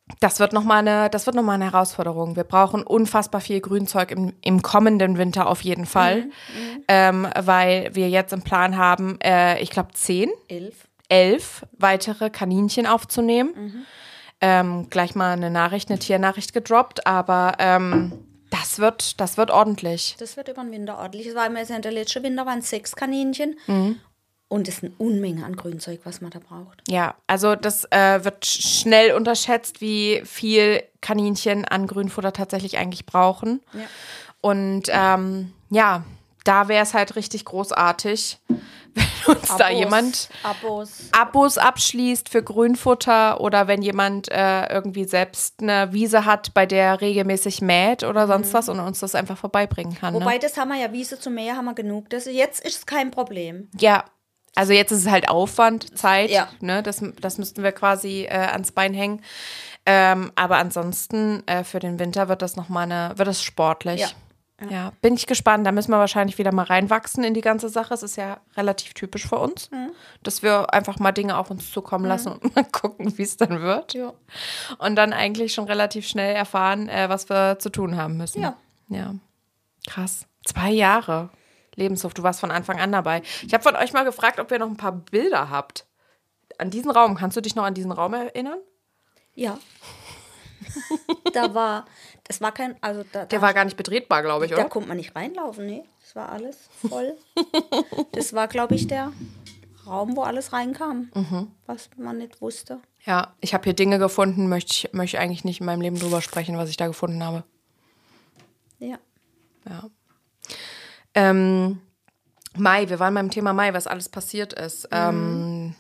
[SPEAKER 1] Das wird nochmal eine, das wird noch mal eine Herausforderung. Wir brauchen unfassbar viel Grünzeug im, im kommenden Winter auf jeden Fall, mhm, ähm, weil wir jetzt im Plan haben, äh, ich glaube zehn,
[SPEAKER 2] elf.
[SPEAKER 1] elf weitere Kaninchen aufzunehmen.
[SPEAKER 2] Mhm.
[SPEAKER 1] Ähm, gleich mal eine Nachricht, eine Tiernachricht gedroppt, aber ähm, das wird, das wird ordentlich.
[SPEAKER 2] Das wird über den Winter ordentlich. Es war mir der letzte Winter waren sechs Kaninchen.
[SPEAKER 1] Mhm.
[SPEAKER 2] Und es ist eine Unmenge an Grünzeug, was man da braucht.
[SPEAKER 1] Ja, also das äh, wird schnell unterschätzt, wie viel Kaninchen an Grünfutter tatsächlich eigentlich brauchen.
[SPEAKER 2] Ja.
[SPEAKER 1] Und ähm, ja, da wäre es halt richtig großartig, wenn uns
[SPEAKER 2] Abos,
[SPEAKER 1] da jemand
[SPEAKER 2] Abos.
[SPEAKER 1] Abos abschließt für Grünfutter oder wenn jemand äh, irgendwie selbst eine Wiese hat, bei der er regelmäßig mäht oder sonst mhm. was und uns das einfach vorbeibringen kann.
[SPEAKER 2] Wobei,
[SPEAKER 1] ne?
[SPEAKER 2] das haben wir ja, Wiese zu mähen haben wir genug. Das, jetzt ist es kein Problem.
[SPEAKER 1] Ja, also jetzt ist es halt Aufwand, Zeit,
[SPEAKER 2] ja.
[SPEAKER 1] ne? Das, das müssten wir quasi äh, ans Bein hängen. Ähm, aber ansonsten äh, für den Winter wird das nochmal eine, wird das sportlich.
[SPEAKER 2] Ja.
[SPEAKER 1] Ja. ja, bin ich gespannt. Da müssen wir wahrscheinlich wieder mal reinwachsen in die ganze Sache. Es ist ja relativ typisch für uns, mhm. dass wir einfach mal Dinge auf uns zukommen lassen mhm. und mal gucken, wie es dann wird.
[SPEAKER 2] Ja.
[SPEAKER 1] Und dann eigentlich schon relativ schnell erfahren, äh, was wir zu tun haben müssen.
[SPEAKER 2] Ja.
[SPEAKER 1] Ja. Krass. Zwei Jahre. Lebenshof, du warst von Anfang an dabei. Ich habe von euch mal gefragt, ob ihr noch ein paar Bilder habt. An diesen Raum, kannst du dich noch an diesen Raum erinnern?
[SPEAKER 2] Ja. da war, das war kein, also da,
[SPEAKER 1] Der
[SPEAKER 2] da,
[SPEAKER 1] war gar nicht betretbar, glaube ich, oder?
[SPEAKER 2] Da konnte man nicht reinlaufen, nee. Das war alles voll. Das war, glaube ich, der Raum, wo alles reinkam, mhm. was man nicht wusste.
[SPEAKER 1] Ja, ich habe hier Dinge gefunden, möchte ich möchte eigentlich nicht in meinem Leben drüber sprechen, was ich da gefunden habe.
[SPEAKER 2] Ja.
[SPEAKER 1] Ja. Ähm, Mai, wir waren beim Thema Mai, was alles passiert ist. Mhm. Ähm,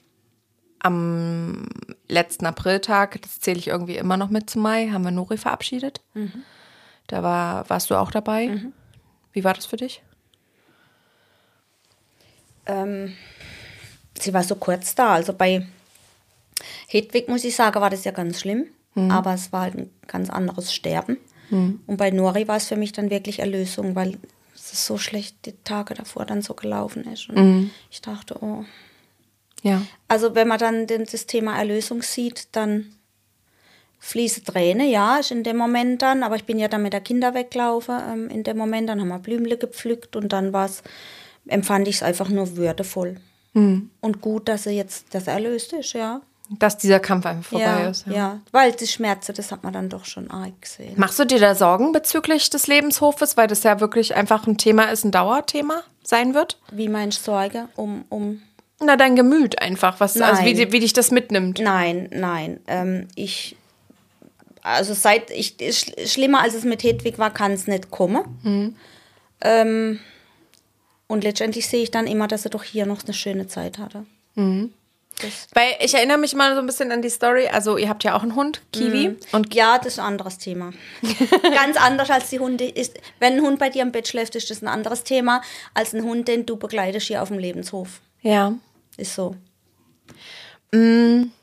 [SPEAKER 1] am letzten Apriltag, das zähle ich irgendwie immer noch mit zu Mai, haben wir Nori verabschiedet. Mhm. Da war, warst du auch dabei. Mhm. Wie war das für dich?
[SPEAKER 2] Ähm, sie war so kurz da. Also bei Hedwig, muss ich sagen, war das ja ganz schlimm. Mhm. Aber es war halt ein ganz anderes Sterben. Mhm. Und bei Nori war es für mich dann wirklich Erlösung, weil es so schlecht die Tage davor dann so gelaufen ist. Und mhm. ich dachte, oh.
[SPEAKER 1] Ja.
[SPEAKER 2] Also wenn man dann das Thema Erlösung sieht, dann fließen Tränen, ja, ist in dem Moment dann, aber ich bin ja dann mit der Kinder weggelaufen, ähm, in dem Moment, dann haben wir Blümle gepflückt und dann war's, empfand ich es einfach nur würdevoll. Mhm. Und gut, dass er jetzt, dass er erlöst ist, ja.
[SPEAKER 1] Dass dieser Kampf einfach vorbei
[SPEAKER 2] ja,
[SPEAKER 1] ist. Ja.
[SPEAKER 2] ja, weil die Schmerzen, das hat man dann doch schon arg gesehen.
[SPEAKER 1] Machst du dir da Sorgen bezüglich des Lebenshofes, weil das ja wirklich einfach ein Thema ist, ein Dauerthema sein wird?
[SPEAKER 2] Wie meinst du Sorge? Um, um
[SPEAKER 1] Na, dein Gemüt einfach, was, also wie, wie dich das mitnimmt.
[SPEAKER 2] Nein, nein, ähm, ich, also seit, ich, schlimmer als es mit Hedwig war, kann es nicht kommen. Mhm. Ähm, und letztendlich sehe ich dann immer, dass er doch hier noch eine schöne Zeit hatte. Mhm.
[SPEAKER 1] Weil ich erinnere mich mal so ein bisschen an die Story, also ihr habt ja auch einen Hund, Kiwi.
[SPEAKER 2] Mhm. Und ja, das ist ein anderes Thema. Ganz anders als die Hunde. Ist, wenn ein Hund bei dir im Bett schläft, ist das ein anderes Thema als ein Hund, den du begleitest hier auf dem Lebenshof.
[SPEAKER 1] Ja.
[SPEAKER 2] Ist so.
[SPEAKER 1] Mhm.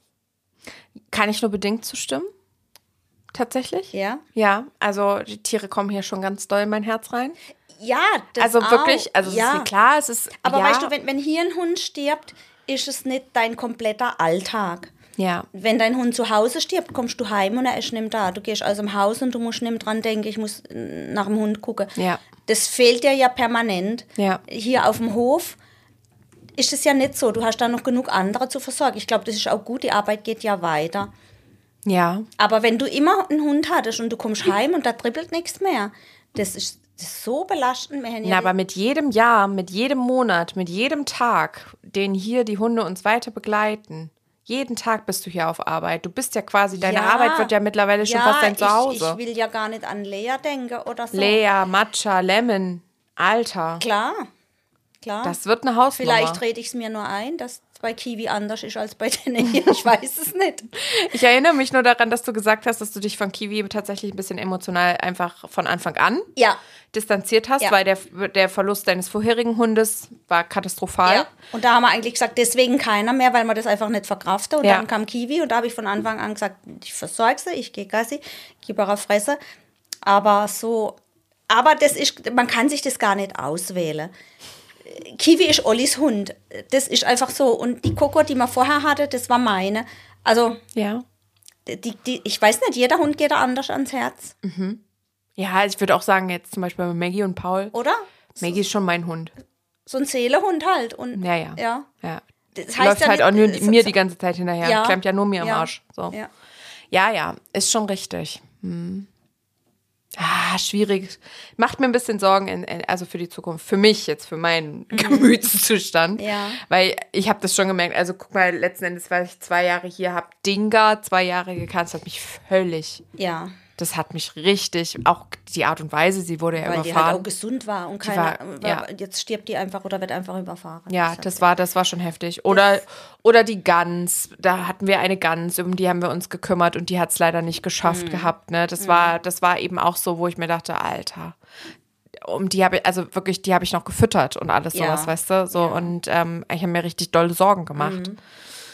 [SPEAKER 1] Kann ich nur bedingt zustimmen? Tatsächlich?
[SPEAKER 2] Ja.
[SPEAKER 1] Ja, also die Tiere kommen hier schon ganz doll in mein Herz rein.
[SPEAKER 2] Ja, das
[SPEAKER 1] Also
[SPEAKER 2] auch.
[SPEAKER 1] wirklich, also
[SPEAKER 2] ja.
[SPEAKER 1] es ist klar, es ist.
[SPEAKER 2] Aber
[SPEAKER 1] ja.
[SPEAKER 2] weißt du, wenn, wenn hier ein Hund stirbt, ist es nicht dein kompletter Alltag.
[SPEAKER 1] Ja.
[SPEAKER 2] Wenn dein Hund zu Hause stirbt, kommst du heim und er ist nicht da. Du gehst aus dem Haus und du musst nicht dran denken, ich muss nach dem Hund gucken.
[SPEAKER 1] Ja.
[SPEAKER 2] Das fehlt dir ja permanent.
[SPEAKER 1] Ja.
[SPEAKER 2] Hier auf dem Hof ist es ja nicht so. Du hast da noch genug andere zu versorgen. Ich glaube, das ist auch gut. Die Arbeit geht ja weiter.
[SPEAKER 1] Ja.
[SPEAKER 2] Aber wenn du immer einen Hund hattest und du kommst heim und da trippelt nichts mehr, das ist, das ist so belastend. Wir haben ja
[SPEAKER 1] Na, aber mit jedem Jahr, mit jedem Monat, mit jedem Tag, den hier die Hunde uns weiter begleiten, jeden Tag bist du hier auf Arbeit. Du bist ja quasi, deine
[SPEAKER 2] Ja.
[SPEAKER 1] Arbeit wird ja mittlerweile schon
[SPEAKER 2] ja,
[SPEAKER 1] fast dein Zuhause.
[SPEAKER 2] Ich, ich will ja gar nicht an Lea denken oder so.
[SPEAKER 1] Lea, Matcha, Lemon, Alter.
[SPEAKER 2] Klar, klar.
[SPEAKER 1] Das wird eine Hausnummer.
[SPEAKER 2] Vielleicht rede ich es mir nur ein, dass bei Kiwi anders ist als bei denen hier. Ich weiß es nicht.
[SPEAKER 1] Ich erinnere mich nur daran, dass du gesagt hast, dass du dich von Kiwi tatsächlich ein bisschen emotional einfach von Anfang an
[SPEAKER 2] Ja.
[SPEAKER 1] distanziert hast,
[SPEAKER 2] Ja.
[SPEAKER 1] weil der, der Verlust deines vorherigen Hundes war katastrophal.
[SPEAKER 2] Ja. Und da haben wir eigentlich gesagt, deswegen keiner mehr, weil man das einfach nicht verkrafte. Und
[SPEAKER 1] Ja.
[SPEAKER 2] dann kam Kiwi und da habe ich von Anfang an gesagt, ich versorge sie, ich gehe Gassi, gebe ihrer Fresse. Aber so, aber das ist, man kann sich das gar nicht auswählen. Kiwi ist Ollis Hund. Das ist einfach so. Und die Coco, die man vorher hatte, das war meine. Also,
[SPEAKER 1] Ja.
[SPEAKER 2] die, die, ich weiß nicht, jeder Hund geht da anders ans Herz.
[SPEAKER 1] Mhm. Ja, ich würde auch sagen, jetzt zum Beispiel bei Maggie und Paul.
[SPEAKER 2] Oder?
[SPEAKER 1] Maggie ist schon mein Hund.
[SPEAKER 2] So ein Seelehund halt. Und,
[SPEAKER 1] ja, ja.
[SPEAKER 2] ja.
[SPEAKER 1] ja.
[SPEAKER 2] Das
[SPEAKER 1] heißt läuft
[SPEAKER 2] ja
[SPEAKER 1] halt
[SPEAKER 2] nicht,
[SPEAKER 1] auch nur
[SPEAKER 2] so,
[SPEAKER 1] mir die ganze Zeit hinterher.
[SPEAKER 2] Ja.
[SPEAKER 1] Klemmt ja nur mir
[SPEAKER 2] ja.
[SPEAKER 1] am Arsch. So.
[SPEAKER 2] Ja.
[SPEAKER 1] ja, ja, ist schon richtig. Hm. Ah, schwierig. Macht mir ein bisschen Sorgen, in, in, also für die Zukunft. Für mich jetzt, für meinen mhm. Gemütszustand.
[SPEAKER 2] Ja.
[SPEAKER 1] Weil ich habe das schon gemerkt. Also guck mal, letzten Endes, weil ich zwei Jahre hier habe, Dinga zwei Jahre gekannt, das hat mich völlig...
[SPEAKER 2] Ja.
[SPEAKER 1] Das hat mich richtig, auch die Art und Weise, sie wurde ja
[SPEAKER 2] weil
[SPEAKER 1] überfahren.
[SPEAKER 2] Weil die halt auch gesund war und keiner,
[SPEAKER 1] war, ja.
[SPEAKER 2] jetzt stirbt die einfach oder wird einfach überfahren.
[SPEAKER 1] Ja, das war, das war schon heftig. Oder, oder die Gans, da hatten wir eine Gans, um die haben wir uns gekümmert und die hat es leider nicht geschafft mhm. gehabt. Ne? Das, mhm. war, das war eben auch so, wo ich mir dachte, Alter, um die habe ich, also wirklich, die habe ich noch gefüttert und alles
[SPEAKER 2] ja.
[SPEAKER 1] sowas, weißt du? So, ja. Und ähm, ich habe mir richtig dolle Sorgen gemacht. Mhm.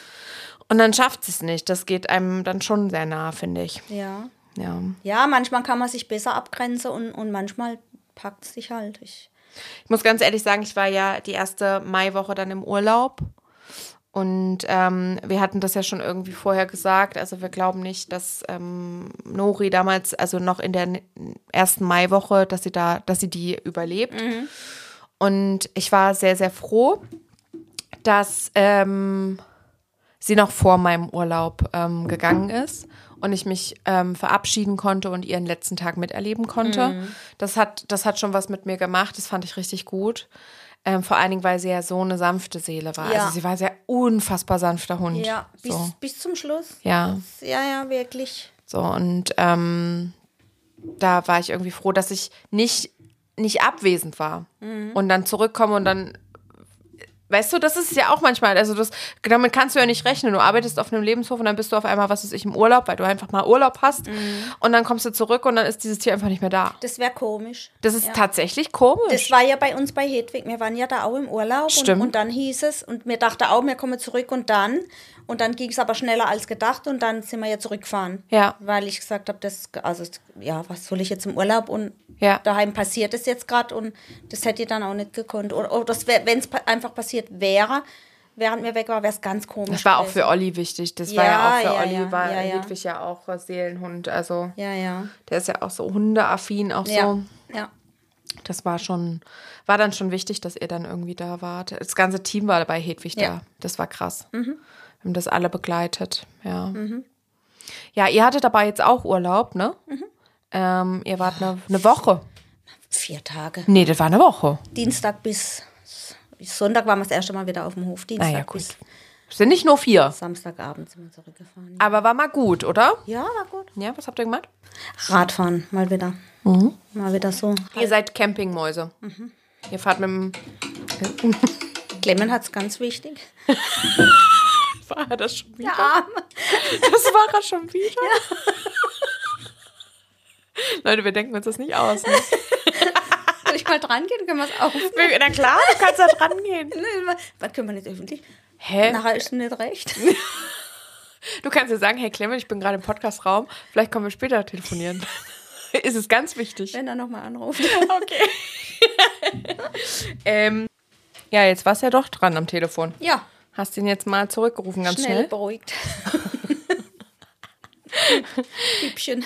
[SPEAKER 1] Und dann schafft sie es nicht. Das geht einem dann schon sehr nah, finde ich.
[SPEAKER 2] Ja.
[SPEAKER 1] Ja.
[SPEAKER 2] ja, manchmal kann man sich besser abgrenzen und, und manchmal packt es sich halt. Ich,
[SPEAKER 1] ich muss ganz ehrlich sagen, ich war ja die erste Maiwoche dann im Urlaub und ähm, wir hatten das ja schon irgendwie vorher gesagt, also wir glauben nicht, dass ähm, Nori damals, also noch in der ersten Maiwoche, dass sie da, dass sie die überlebt. Mhm. Und ich war sehr, sehr froh, dass ähm, sie noch vor meinem Urlaub ähm, gegangen ist. Und ich mich ähm, verabschieden konnte und ihren letzten Tag miterleben konnte. Mhm. Das hat, das hat schon was mit mir gemacht. Das fand ich richtig gut. Ähm, vor allen Dingen, weil sie ja so eine sanfte Seele war. Ja. Also sie war ein sehr unfassbar sanfter Hund.
[SPEAKER 2] Ja, bis,
[SPEAKER 1] so.
[SPEAKER 2] bis zum Schluss.
[SPEAKER 1] Ja.
[SPEAKER 2] Das, ja, ja, wirklich.
[SPEAKER 1] So, und ähm, da war ich irgendwie froh, dass ich nicht, nicht abwesend war. Mhm. Und dann zurückkomme und dann... Weißt du, das ist ja auch manchmal, also das, damit kannst du ja nicht rechnen. Du arbeitest auf einem Lebenshof und dann bist du auf einmal, was weiß ich, im Urlaub, weil du einfach mal Urlaub hast. Mhm. Und dann kommst du zurück und dann ist dieses Tier einfach nicht mehr da.
[SPEAKER 2] Das wäre komisch.
[SPEAKER 1] Das ist
[SPEAKER 2] ja.
[SPEAKER 1] tatsächlich komisch.
[SPEAKER 2] Das war ja bei uns bei Hedwig. Wir waren ja da auch im Urlaub.
[SPEAKER 1] Stimmt.
[SPEAKER 2] Und, und dann hieß es, und mir dachte auch, wir kommen zurück und dann. Und dann ging es aber schneller als gedacht und dann sind wir ja zurückgefahren.
[SPEAKER 1] Ja.
[SPEAKER 2] Weil ich gesagt habe, das, also, ja, was soll ich jetzt im Urlaub und
[SPEAKER 1] ja.
[SPEAKER 2] daheim passiert es jetzt gerade und das hätte ich dann auch nicht gekonnt. Oder, oder wenn es pa- einfach passiert wäre, während mir weg war, wäre es ganz komisch.
[SPEAKER 1] Das war auch für Olli wichtig. Das
[SPEAKER 2] ja,
[SPEAKER 1] war ja auch für
[SPEAKER 2] ja,
[SPEAKER 1] Olli,
[SPEAKER 2] ja,
[SPEAKER 1] war
[SPEAKER 2] ja, ja.
[SPEAKER 1] Hedwig ja auch Seelenhund. Also
[SPEAKER 2] ja, ja.
[SPEAKER 1] der ist ja auch so hundeaffin, auch
[SPEAKER 2] ja.
[SPEAKER 1] so.
[SPEAKER 2] Ja.
[SPEAKER 1] Das war schon, war dann schon wichtig, dass ihr dann irgendwie da wart. Das ganze Team war bei Hedwig
[SPEAKER 2] ja.
[SPEAKER 1] da. Das war krass.
[SPEAKER 2] Mhm.
[SPEAKER 1] Wir haben das alle begleitet, ja.
[SPEAKER 2] Mhm.
[SPEAKER 1] Ja, ihr hattet dabei jetzt auch Urlaub, ne?
[SPEAKER 2] Mhm.
[SPEAKER 1] Ähm, ihr wart eine, eine Woche.
[SPEAKER 2] Vier Tage.
[SPEAKER 1] Nee, das war eine Woche.
[SPEAKER 2] Dienstag bis Sonntag waren wir das erste Mal wieder auf dem Hof. Dienstag
[SPEAKER 1] naja, gut.
[SPEAKER 2] bis
[SPEAKER 1] sind nicht nur vier.
[SPEAKER 2] Samstagabend sind wir zurückgefahren. Ja.
[SPEAKER 1] Aber war mal gut, oder?
[SPEAKER 2] Ja, war gut.
[SPEAKER 1] Ja, was habt ihr gemacht?
[SPEAKER 2] Radfahren, mal wieder.
[SPEAKER 1] Mhm.
[SPEAKER 2] Mal wieder so.
[SPEAKER 1] Ihr seid Campingmäuse. Mhm. Ihr fahrt mit dem...
[SPEAKER 2] Clement hat es ganz wichtig.
[SPEAKER 1] War er das schon wieder?
[SPEAKER 2] Der Arme.
[SPEAKER 1] Das war er schon wieder? Ja. Leute, wir denken uns das nicht aus. Ne?
[SPEAKER 2] Soll ich mal dran gehen? Können wir es aufnehmen?
[SPEAKER 1] Na klar, du kannst da dran gehen.
[SPEAKER 2] Was können wir nicht öffentlich?
[SPEAKER 1] Hä?
[SPEAKER 2] Nachher ist nicht recht.
[SPEAKER 1] Du kannst ja sagen, hey Clement, ich bin gerade im Podcastraum, vielleicht können wir später telefonieren. Ist es ganz wichtig.
[SPEAKER 2] Wenn er nochmal anruft.
[SPEAKER 1] Okay. ähm, ja, jetzt warst du ja doch dran am Telefon.
[SPEAKER 2] Ja.
[SPEAKER 1] Hast ihn jetzt mal zurückgerufen, ganz
[SPEAKER 2] schnell.
[SPEAKER 1] schnell.
[SPEAKER 2] Beruhigt. Bübchen.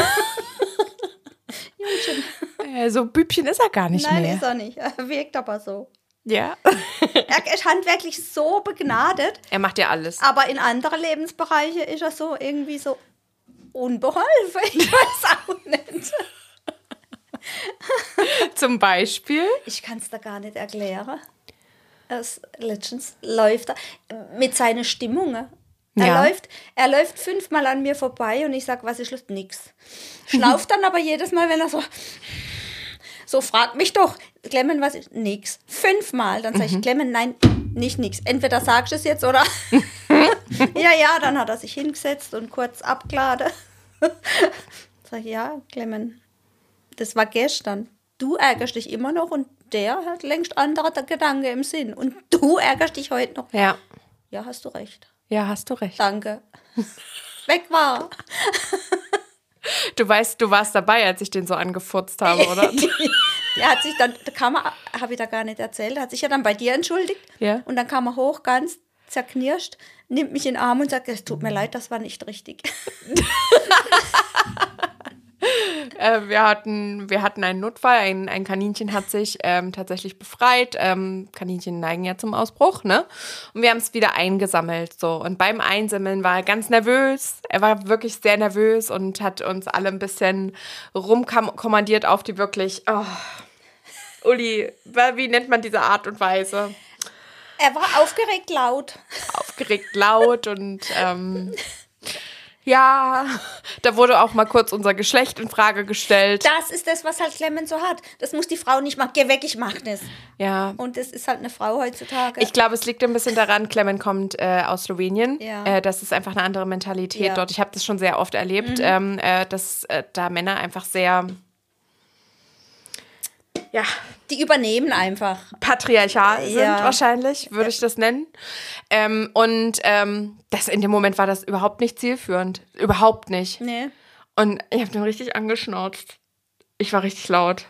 [SPEAKER 2] Jungchen.
[SPEAKER 1] Äh, so Bübchen ist er gar nicht
[SPEAKER 2] Nein,
[SPEAKER 1] mehr.
[SPEAKER 2] Nein, ist er nicht. Er wirkt aber so.
[SPEAKER 1] Ja.
[SPEAKER 2] Er ist handwerklich so begnadet.
[SPEAKER 1] Er macht ja alles.
[SPEAKER 2] Aber in anderen Lebensbereichen ist er so irgendwie so unbeholfen. Ich weiß auch nicht.
[SPEAKER 1] Zum Beispiel?
[SPEAKER 2] Ich kann es da gar nicht erklären. Es, letztens läuft er mit seinen Stimmungen. Er,
[SPEAKER 1] ja.
[SPEAKER 2] läuft, er läuft fünfmal an mir vorbei und ich sage, was ist los? Nix. Schlauft dann aber jedes Mal, wenn er so, so fragt mich doch, Clement, was ist? Nix. Fünfmal. Dann sage ich, mhm. Clement, nein, nicht nix. Entweder sagst du es jetzt oder. ja, ja, dann hat er sich hingesetzt und kurz abgeladen. Sag ich, ja, Clement, das war gestern. Du ärgerst dich immer noch und der hat längst andere Gedanken im Sinn. Und du ärgerst dich heute noch.
[SPEAKER 1] Ja.
[SPEAKER 2] Ja, hast du recht.
[SPEAKER 1] Ja, hast du recht.
[SPEAKER 2] Danke. Weg war.
[SPEAKER 1] Du weißt, du warst dabei, als ich den so angefurzt habe, oder?
[SPEAKER 2] Der hat sich dann, da kam er, habe ich da gar nicht erzählt, hat sich ja dann bei dir entschuldigt.
[SPEAKER 1] Ja.
[SPEAKER 2] Und dann kam er hoch, ganz zerknirscht, nimmt mich in den Arm und sagt, es tut mir leid, das war nicht richtig.
[SPEAKER 1] äh, wir, hatten, wir hatten einen Notfall, ein, ein Kaninchen hat sich ähm, tatsächlich befreit. Ähm, Kaninchen neigen ja zum Ausbruch, ne? Und wir haben es wieder eingesammelt, so. Und beim Einsammeln war er ganz nervös. Er war wirklich sehr nervös und hat uns alle ein bisschen rumkommandiert auf die wirklich, oh, Uli, wie nennt man diese Art und Weise?
[SPEAKER 2] Er war aufgeregt laut.
[SPEAKER 1] Aufgeregt laut und ähm, ja, da wurde auch mal kurz unser Geschlecht in Frage gestellt.
[SPEAKER 2] Das ist das, was halt Clemens so hat. Das muss die Frau nicht machen. Geh weg, ich mach das.
[SPEAKER 1] Ja.
[SPEAKER 2] Und das ist halt eine Frau heutzutage.
[SPEAKER 1] Ich glaube, es liegt ein bisschen daran, Clement kommt äh, aus Slowenien.
[SPEAKER 2] Ja.
[SPEAKER 1] Äh, das ist einfach eine andere Mentalität
[SPEAKER 2] Ja.
[SPEAKER 1] dort. Ich habe das schon sehr oft erlebt,
[SPEAKER 2] Mhm.
[SPEAKER 1] ähm, äh, dass äh, da Männer einfach sehr, ja,
[SPEAKER 2] Die übernehmen einfach.
[SPEAKER 1] patriarchal sind
[SPEAKER 2] Ja.
[SPEAKER 1] wahrscheinlich, würde ich das nennen. Ähm, und ähm, das in dem Moment war das überhaupt nicht zielführend. Überhaupt nicht.
[SPEAKER 2] Nee.
[SPEAKER 1] Und ich habe den richtig angeschnauzt. Ich war richtig laut.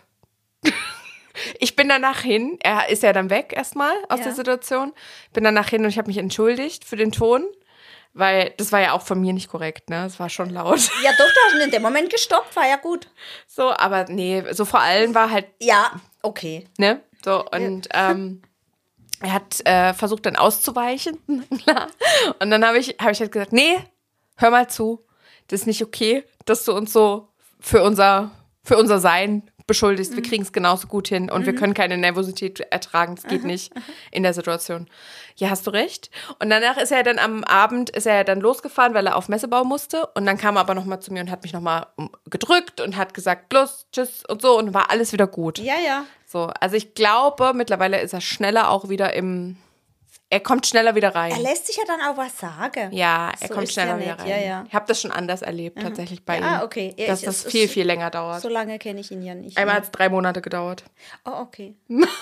[SPEAKER 1] Ich bin danach hin, er ist ja dann weg erstmal aus
[SPEAKER 2] Ja.
[SPEAKER 1] der Situation. Bin danach hin und ich habe mich entschuldigt für den Ton, weil das war ja auch von mir nicht korrekt, ne? Es war schon laut.
[SPEAKER 2] Ja, doch, da hast du in dem Moment gestoppt, war ja gut.
[SPEAKER 1] So, aber nee, so vor allem war halt,
[SPEAKER 2] Ja, okay.
[SPEAKER 1] ne? So, und ähm, er hat äh, versucht dann auszuweichen, klar. Und dann habe ich, hab ich halt gesagt, nee, hör mal zu, das ist nicht okay, dass du uns so für unser, für unser Sein beschuldigst. Mhm. Wir kriegen es genauso gut hin und mhm. wir können keine Nervosität ertragen. Das geht aha. nicht in der Situation. Ja, hast du recht. Und danach ist er dann am Abend, ist er dann losgefahren, weil er auf Messebau musste. Und dann kam er aber nochmal zu mir und hat mich nochmal gedrückt und hat gesagt, bloß, tschüss und so. Und war alles wieder gut.
[SPEAKER 2] Ja, ja.
[SPEAKER 1] So, also ich glaube, mittlerweile ist er schneller auch wieder im, er kommt schneller wieder rein.
[SPEAKER 2] Er lässt sich ja dann auch was sagen.
[SPEAKER 1] Ja, er
[SPEAKER 2] so
[SPEAKER 1] kommt schneller
[SPEAKER 2] ja
[SPEAKER 1] wieder rein.
[SPEAKER 2] Ja, ja.
[SPEAKER 1] Ich habe das schon anders erlebt, mhm. tatsächlich bei
[SPEAKER 2] ja,
[SPEAKER 1] ihm.
[SPEAKER 2] Ah, okay. Ja,
[SPEAKER 1] dass
[SPEAKER 2] ich,
[SPEAKER 1] das
[SPEAKER 2] es,
[SPEAKER 1] viel,
[SPEAKER 2] es,
[SPEAKER 1] viel länger dauert.
[SPEAKER 2] So lange kenne ich ihn ja nicht.
[SPEAKER 1] Einmal
[SPEAKER 2] mehr.
[SPEAKER 1] hat es drei Monate gedauert.
[SPEAKER 2] Oh, okay.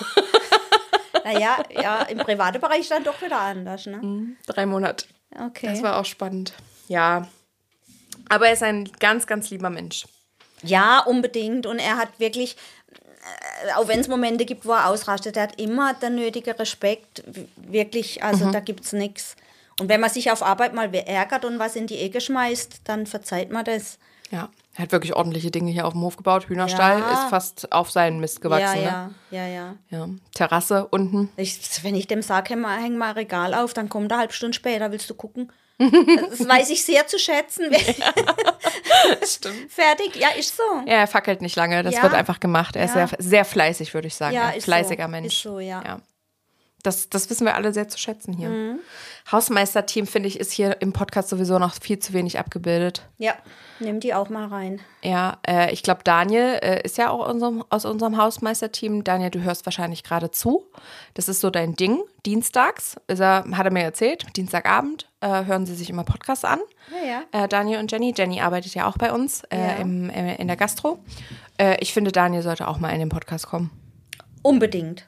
[SPEAKER 2] Naja, ja, im privaten Bereich dann doch wieder anders, ne?
[SPEAKER 1] Mhm, drei Monate.
[SPEAKER 2] Okay.
[SPEAKER 1] Das war auch spannend. Ja. Aber er ist ein ganz, ganz lieber Mensch.
[SPEAKER 2] Ja, unbedingt. Und er hat wirklich, auch wenn es Momente gibt, wo er ausrastet, er hat immer den nötigen Respekt. Wirklich, also mhm. da gibt es nichts. Und wenn man sich auf Arbeit mal ärgert und was in die Ecke schmeißt, dann verzeiht man das.
[SPEAKER 1] Ja, er hat wirklich ordentliche Dinge hier auf dem Hof gebaut. Hühnerstall
[SPEAKER 2] ja.
[SPEAKER 1] ist fast auf seinen Mist gewachsen.
[SPEAKER 2] Ja, ja,
[SPEAKER 1] ne?
[SPEAKER 2] ja, ja.
[SPEAKER 1] ja. Terrasse unten.
[SPEAKER 2] Ich, wenn ich dem sage, häng mal, häng mal ein Regal auf, dann kommt er eine halbe Stunde später, willst du gucken? Das weiß ich sehr zu schätzen.
[SPEAKER 1] Ja. Stimmt.
[SPEAKER 2] Fertig, ja, ist so.
[SPEAKER 1] Ja, er fackelt nicht lange, das
[SPEAKER 2] ja.
[SPEAKER 1] wird einfach gemacht. Er
[SPEAKER 2] ja.
[SPEAKER 1] ist sehr, sehr fleißig, würde ich sagen.
[SPEAKER 2] Ja,
[SPEAKER 1] Ein
[SPEAKER 2] ist
[SPEAKER 1] fleißiger
[SPEAKER 2] so.
[SPEAKER 1] Mensch.
[SPEAKER 2] Ist so, ja.
[SPEAKER 1] ja. Das, das wissen wir alle sehr zu schätzen hier.
[SPEAKER 2] Mhm.
[SPEAKER 1] Hausmeisterteam, finde ich, ist hier im Podcast sowieso noch viel zu wenig abgebildet.
[SPEAKER 2] Ja, nimm die auch mal rein.
[SPEAKER 1] Ja, äh, ich glaube, Daniel äh, ist ja auch unserem, aus unserem Hausmeisterteam. Daniel, du hörst wahrscheinlich gerade zu. Das ist so dein Ding. Dienstags, ist er, hat er mir erzählt, Dienstagabend äh, hören sie sich immer Podcasts an.
[SPEAKER 2] Ja, ja.
[SPEAKER 1] Äh, Daniel und Jenny. Jenny arbeitet ja auch bei uns äh,
[SPEAKER 2] Ja.
[SPEAKER 1] im, äh, in der Gastro. Äh, ich finde, Daniel sollte auch mal in den Podcast kommen.
[SPEAKER 2] Unbedingt.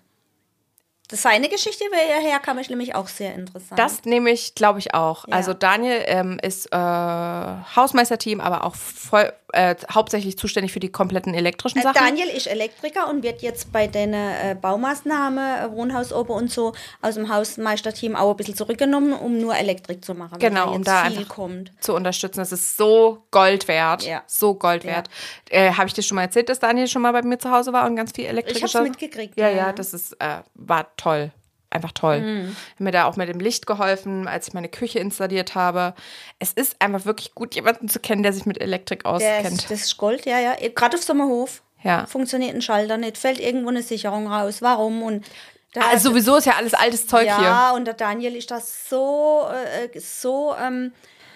[SPEAKER 2] Seine Geschichte, wie er herkam, ist nämlich auch sehr interessant.
[SPEAKER 1] Das nehme ich, glaube ich, auch.
[SPEAKER 2] Ja.
[SPEAKER 1] Also Daniel ähm, ist äh, Hausmeisterteam, aber auch voll, äh, hauptsächlich zuständig für die kompletten elektrischen
[SPEAKER 2] Äh,
[SPEAKER 1] Sachen.
[SPEAKER 2] Daniel ist Elektriker und wird jetzt bei den äh, Baumaßnahmen, äh, Wohnhausober und so, aus dem Hausmeisterteam auch ein bisschen zurückgenommen, um nur Elektrik zu machen.
[SPEAKER 1] Genau,
[SPEAKER 2] weil
[SPEAKER 1] um
[SPEAKER 2] da
[SPEAKER 1] da
[SPEAKER 2] jetzt viel
[SPEAKER 1] einfach
[SPEAKER 2] kommt.
[SPEAKER 1] zu unterstützen. Das ist so Gold wert.
[SPEAKER 2] Ja.
[SPEAKER 1] So Gold wert. Äh, Habe ich dir schon mal erzählt, dass Daniel schon mal bei mir zu Hause war und ganz viel Elektrik
[SPEAKER 2] Ich hab's mitgekriegt.
[SPEAKER 1] Ja,
[SPEAKER 2] ja,
[SPEAKER 1] ja, das ist, äh, war toll. Einfach toll. Mhm. Hat mir da auch mit dem Licht geholfen, als ich meine Küche installiert habe. Es ist einfach wirklich gut, jemanden zu kennen, der sich mit Elektrik auskennt.
[SPEAKER 2] Das, das ist Gold, ja, ja. Gerade auf Sommerhof
[SPEAKER 1] Ja.
[SPEAKER 2] funktioniert ein Schalter nicht, fällt irgendwo eine Sicherung raus. Warum? Und da
[SPEAKER 1] Ah, also sowieso ist ja alles altes Zeug
[SPEAKER 2] ja,
[SPEAKER 1] hier.
[SPEAKER 2] Ja, und der Daniel ist das so, äh, so, ähm,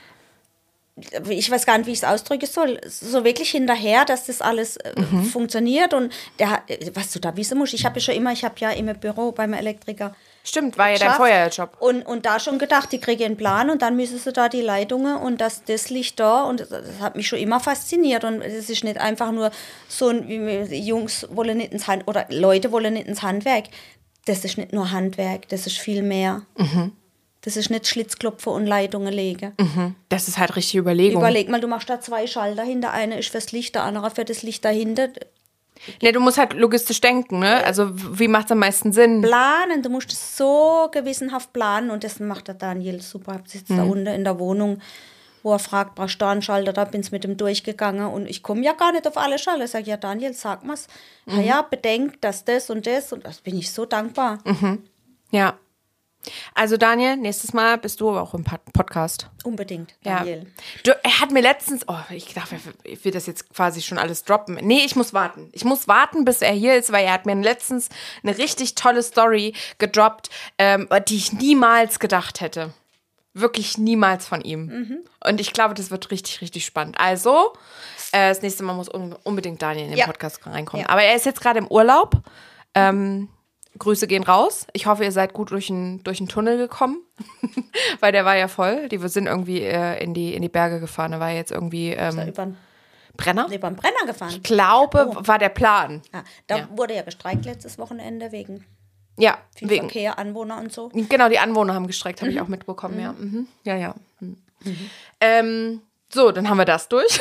[SPEAKER 2] ich weiß gar nicht, wie ich es ausdrücken soll, so wirklich hinterher, dass das alles äh, mhm. funktioniert. Und der hat, was du da wissen musst, ich habe ja schon immer, ich habe ja immer Büro beim Elektriker.
[SPEAKER 1] Stimmt, war ja dein
[SPEAKER 2] geschafft.
[SPEAKER 1] Feuerjob.
[SPEAKER 2] Und, und da schon gedacht, die kriege einen Plan und dann müssen sie da die Leitungen und das, das liegt da. Und das, das hat mich schon immer fasziniert. Und es ist nicht einfach nur so, wie Jungs wollen nicht ins Hand oder Leute wollen nicht ins Handwerk. Das ist nicht nur Handwerk, das ist viel mehr. Mhm. Das ist nicht Schlitzklopfen und Leitungen legen.
[SPEAKER 1] Mhm. Das ist halt richtig Überlegung.
[SPEAKER 2] Überleg mal, du machst da zwei Schalter hinter. Einer ist fürs Licht, der andere für das Licht dahinter.
[SPEAKER 1] Ne, du musst halt logistisch denken, ne? Also wie macht es am meisten Sinn?
[SPEAKER 2] Planen, du musst es so gewissenhaft planen und das macht der Daniel super. Ich sitze mhm. da unten in der Wohnung, wo er fragt, brauchst du einen Schalter? Da bin ich mit ihm durchgegangen und ich komme ja gar nicht auf alle Schalter. Ich sage, ja Daniel, sag mal's. Mhm. Na ja, bedenkt, dass das und das und das bin ich so dankbar.
[SPEAKER 1] Mhm. Ja. Also Daniel, nächstes Mal bist du auch im Podcast.
[SPEAKER 2] Unbedingt, Daniel.
[SPEAKER 1] Ja. Du, er hat mir letztens, oh, ich dachte, ich will das jetzt quasi schon alles droppen. Nee, ich muss warten. Ich muss warten, bis er hier ist, weil er hat mir letztens eine richtig tolle Story gedroppt, ähm, die ich niemals gedacht hätte. Wirklich niemals von ihm. Mhm. Und ich glaube, das wird richtig, richtig spannend. Also, äh, das nächste Mal muss unbedingt Daniel in den ja. Podcast reinkommen. Ja. Aber er ist jetzt gerade im Urlaub. Ähm, Grüße gehen raus. Ich hoffe, ihr seid gut durch den, durch den Tunnel gekommen, weil der war ja voll. Die wir sind irgendwie äh, in, die, in die Berge gefahren. Da war jetzt irgendwie ähm,
[SPEAKER 2] über
[SPEAKER 1] Brenner?
[SPEAKER 2] Über den Brenner gefahren.
[SPEAKER 1] Ich glaube, oh. war der Plan.
[SPEAKER 2] Ah, da ja. wurde ja gestreikt letztes Wochenende wegen
[SPEAKER 1] ja,
[SPEAKER 2] viel
[SPEAKER 1] wegen
[SPEAKER 2] Verkehr, Anwohner und so.
[SPEAKER 1] Genau, die Anwohner haben gestreikt, habe mhm. ich auch mitbekommen. Mhm. Ja, mhm. ja. ja. Mhm. Mhm. Ähm, so, dann haben wir das durch.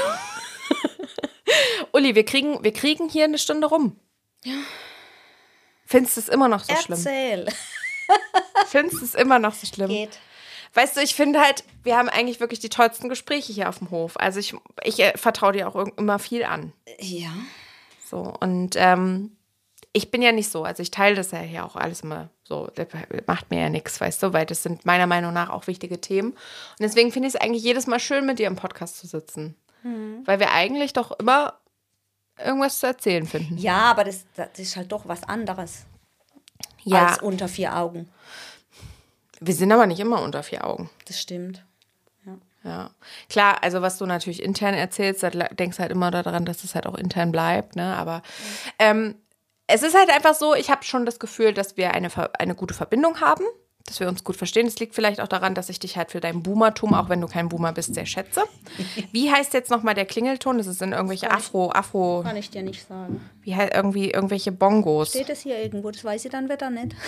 [SPEAKER 1] Uli, wir kriegen, wir kriegen hier eine Stunde rum.
[SPEAKER 2] Ja.
[SPEAKER 1] Findest du es immer noch so
[SPEAKER 2] Erzähl.
[SPEAKER 1] schlimm? Findest du es immer noch so schlimm?
[SPEAKER 2] Geht.
[SPEAKER 1] Weißt du, ich finde halt, wir haben eigentlich wirklich die tollsten Gespräche hier auf dem Hof. Also ich, ich äh, vertraue dir auch immer viel an.
[SPEAKER 2] Ja.
[SPEAKER 1] So, und ähm, ich bin ja nicht so. Also ich teile das ja hier auch alles immer so. Das macht mir ja nichts, weißt du, weil das sind meiner Meinung nach auch wichtige Themen. Und deswegen finde ich es eigentlich jedes Mal schön, mit dir im Podcast zu sitzen. Hm. Weil wir eigentlich doch immer irgendwas zu erzählen finden.
[SPEAKER 2] Ja, aber das, das ist halt doch was anderes
[SPEAKER 1] ja.
[SPEAKER 2] als unter vier Augen.
[SPEAKER 1] Wir sind aber nicht immer unter vier Augen.
[SPEAKER 2] Das stimmt. Ja.
[SPEAKER 1] Ja. Klar, also was du natürlich intern erzählst, da denkst du halt immer daran, dass es halt auch intern bleibt, ne? Aber ja. ähm, es ist halt einfach so, ich habe schon das Gefühl, dass wir eine, eine gute Verbindung haben, dass wir uns gut verstehen. Es liegt vielleicht auch daran, dass ich dich halt für dein Boomertum, auch wenn du kein Boomer bist, sehr schätze. Wie heißt jetzt nochmal der Klingelton? Das ist in irgendwelche kann Afro,
[SPEAKER 2] ich,
[SPEAKER 1] Afro...
[SPEAKER 2] Kann ich dir nicht sagen.
[SPEAKER 1] Wie heißt irgendwie irgendwelche Bongos?
[SPEAKER 2] Steht es hier irgendwo? Das weiß ich dann wieder nicht.